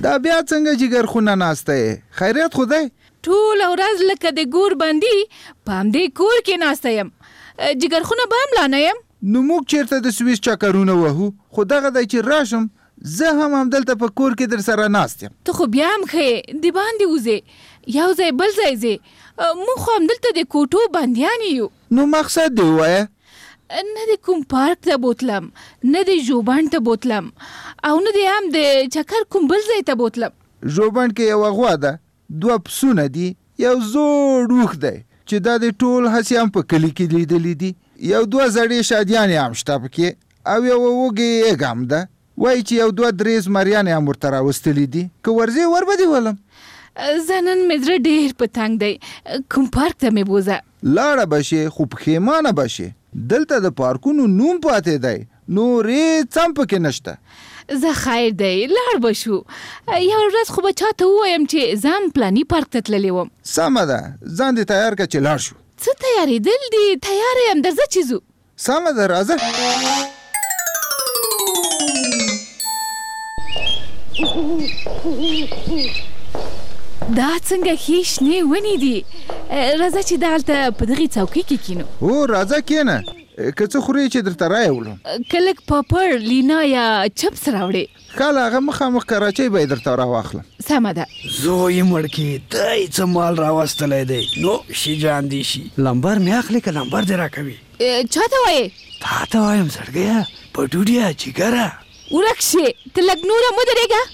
[SPEAKER 3] دا بیا څنګه جګر خونه ناسته خیریت خدای
[SPEAKER 21] ټول ورځ لکه د ګور باندې پام دې کور کې ناسته يم جګر خونه بام لا نه يم
[SPEAKER 3] نو موږ چیرته د سويس چکرونه وهو خدای غدای چې راشم زه هم دلته په کور کې در سره ناست یم
[SPEAKER 21] ته خو بیا هم خې دی باندې وځه یو ځای بل ځای زه موږ خو هم دلته د کوټو باندیان یو
[SPEAKER 3] نو مقصد دی وایه
[SPEAKER 21] نه د کوم پارک ته بوتلم نه د ژوبڼ ته بوتلم او نه د هم د چکر کوم بل ځای ته بوتلم
[SPEAKER 3] ژوبڼ کې یو غوا ده 2 پسونه دي یو زوړ وخ دی چې دا د ټول هسې هم په کلی کې لیدلې دي یو 2 زړې شادیانې هم شته پکې او یو وږی یې هم ده وایي چې یو 2-3 زمریانې هم ورته راوستلې دي که ورځې ور به دې ولم
[SPEAKER 21] زه نن مې زړه ډېر په تنګ دی کوم پارک ته مې بوځه
[SPEAKER 3] لاړه به شې خو پښېمانه به شې دلته د پارکونو نوم پاتې دی نورې څم پکې نشته
[SPEAKER 21] زه خیر دی لاړ به شو یو ورځ خو به چاته ووایم چې زه هم پلاني پارک ته تللی وم
[SPEAKER 3] سمه ده ځان دې تیار کړه چې لاړ شو
[SPEAKER 21] څه تیارېدل دي تیاره یم درځه چې ځو
[SPEAKER 3] سمه ده راځه
[SPEAKER 21] دا څنګه ښې شنې ونې دي راځه چې دلته په دغې څوکۍ کې کینو
[SPEAKER 3] او راځه کېنه که څه خورې چې درته راوړم
[SPEAKER 21] که لږ پاپړ لینا یا چپس راوړې
[SPEAKER 3] ښه هغه مخامخ کراچۍ به یې درته راواخلم
[SPEAKER 21] سمه ده
[SPEAKER 6] زوی مړ کې دی څه مال راوستلی دی نو شي جان دی شي لمبر مې اخلي که لمبر دې راکوي
[SPEAKER 21] چا ته وایې
[SPEAKER 6] تا ته وایم زړګیه پټوډیا جګره
[SPEAKER 21] ورک شې ته لږ نوره ودرېږه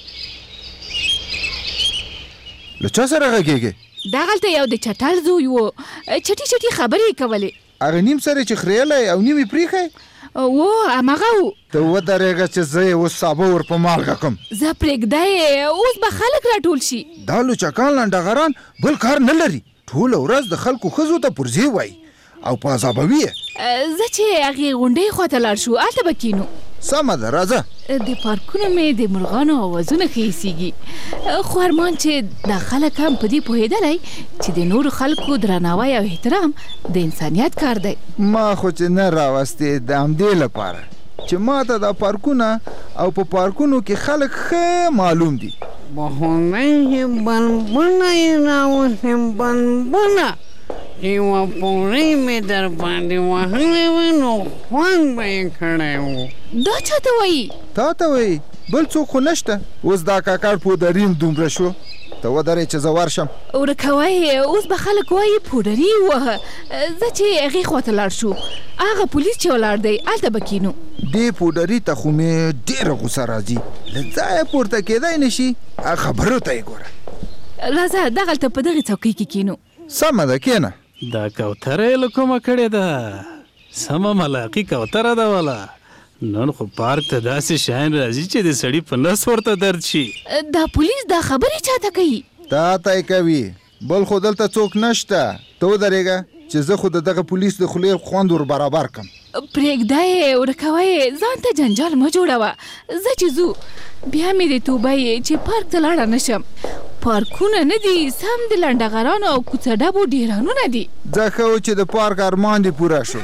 [SPEAKER 3] له چا سره غږېږې
[SPEAKER 21] دغلته یو د چټل زوی و چټي چټي خبرې یې کولې
[SPEAKER 3] هغه نیم سره چې خریالی او نیم یې پریښی
[SPEAKER 21] و همغه و
[SPEAKER 3] ته ودرېږه چې زه یې اوس سابه ور په مالګه کړم
[SPEAKER 21] زه پرېږده اوس به خلک راټول شي
[SPEAKER 3] دا لوچکان لنډغران بل کار نه لري ټوله ورځ د خلکو ښځو ته پرزې وایي او په عذابوي یې
[SPEAKER 21] زه چې هغې غونډۍ خواته لاړ شو هلته به کینو
[SPEAKER 3] سمه ده راځه
[SPEAKER 21] د پارکونو مې د مرغانو اوازونه ښه ایسېږي خو ارمان چې دا خلک هم په دې پوهېدلی چې د نورو خلکو درناوی او احترام د انسانیت کار دی
[SPEAKER 3] ما خو چې نه راوستې د همدې لپاره چې ما ته دا پارکونه او په پارکونو کې خلک ښه معلوم دي
[SPEAKER 7] بهونه بنبونه یې راوستم بنبونه یوه پوړۍ مې در باندې وهلی وه نو خوند به یې کړی و
[SPEAKER 21] دا چا ته وایي
[SPEAKER 3] تا ته وایي بل څوک خو نشته اوس دا کاکړ پودریم دومره شو ته ودرې چې زه ورشم
[SPEAKER 21] ورکوی اوس به خلک وایي پوډري ووهه زه چې هغې خواته لاړ شو هغه پولیس چې ولاړ دی هلته به کینو
[SPEAKER 3] دې پوډري ته خو مې ډېره غوسه راځي له ځایه پورته کېدی نه شي خبرو ته یې ګوره
[SPEAKER 21] راځه دغلته په دغې څوکۍ کې کینو
[SPEAKER 3] سمه ده کېنه
[SPEAKER 19] دا کوتره یې له کومه کړې ده سمه ملاقي کوتره ده والا نن خو پارک ته داسې شیان راځي چې د سړي په نس ورته درد شي
[SPEAKER 21] دا پولیس دا خبرې چاته کوي
[SPEAKER 3] تا ته یې کوي بل خو دلته څوک نشته ته ودرېږه چې زه خو د دغه پولیس د خولې خوند ور برابر کړم
[SPEAKER 21] پرېږده یې ورکوی ځان ته جنجال مه جوړوه زه چې ځو بیا مې د توبه یې چې پارک ته لاړه نشم پارکونه نه دي سم د لنډغرانو او کوڅه ډبو ډیرانونه دي
[SPEAKER 3] ځه ښه و چې د پارک ارمان دې پوره شو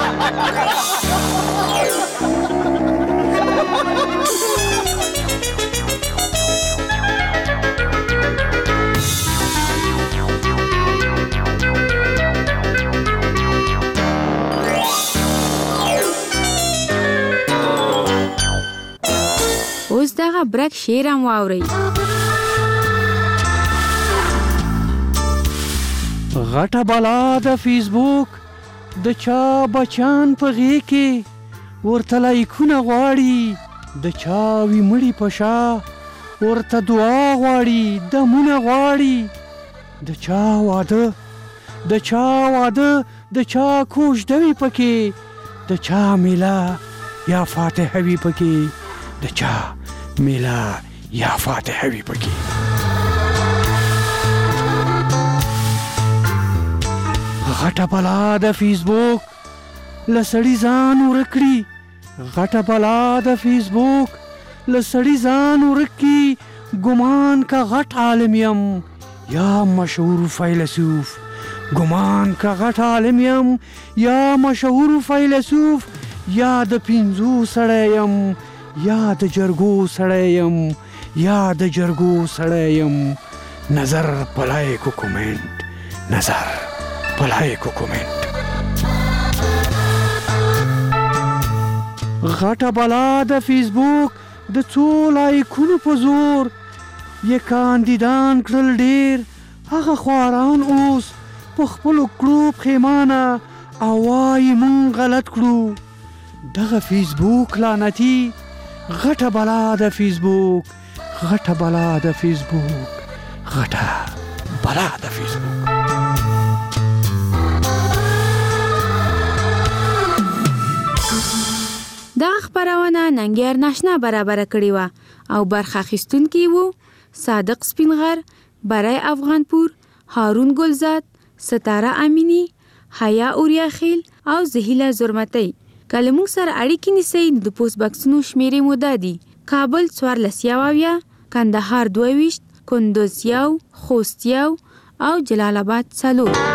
[SPEAKER 21] اوس دغه برک شعر هم واورئ
[SPEAKER 7] غټه بلا د فیسبوک د چا بچان په غېږ کې ورته لایکونه غواړي د چا وي مړي په شا ورته دعا غواړي دمونه غواړي د چا واده د چا کوژده وي پکې د چا میله یا فاتحه وي پکې د چا میله یا فاتحه وي پکې غټه بلا د فیسبوک لسړي ځان ورکړي غټه بلا د فیسبوک لسړي ځان ورکړي ګمان کا غټ عالم یم یا مشهور فیلسوف ګمان کا غټ عالم یم یا مشهور فیلسوف یا د پنځو سړی یم یا د جرګو سړی یم یا د جرګو سړی یم نظر پلای کو کومنټ نظر پلای کو کومنټ غټه بلا د فیسبوک د څو لایکونو په زور یې کاندیدان کړل ډیر هغه خواران اوس په خپلو کړو پښیمانه او وایي مونږ غلط کړو دغه فیسبوک لعنتي غټه بلا د فیسبوک غټه بلا د فیسبوک غټه بلا د فیسبوک
[SPEAKER 21] دا خبرونه ننګیار ناشنا برابر کړی و او برخه اخیستونکي وو صادق سپینغر برای افغانپور هارون گلزاد ستاره امینی حیا اوریاخیل او زهیله زرمتی کله موږ سره اړیکې نیسئ د پوسټ باکسونو شمیرې مو دا دي کابل 14 کندهار 22 کندوز 1 خوست 1 او جلال آباد 4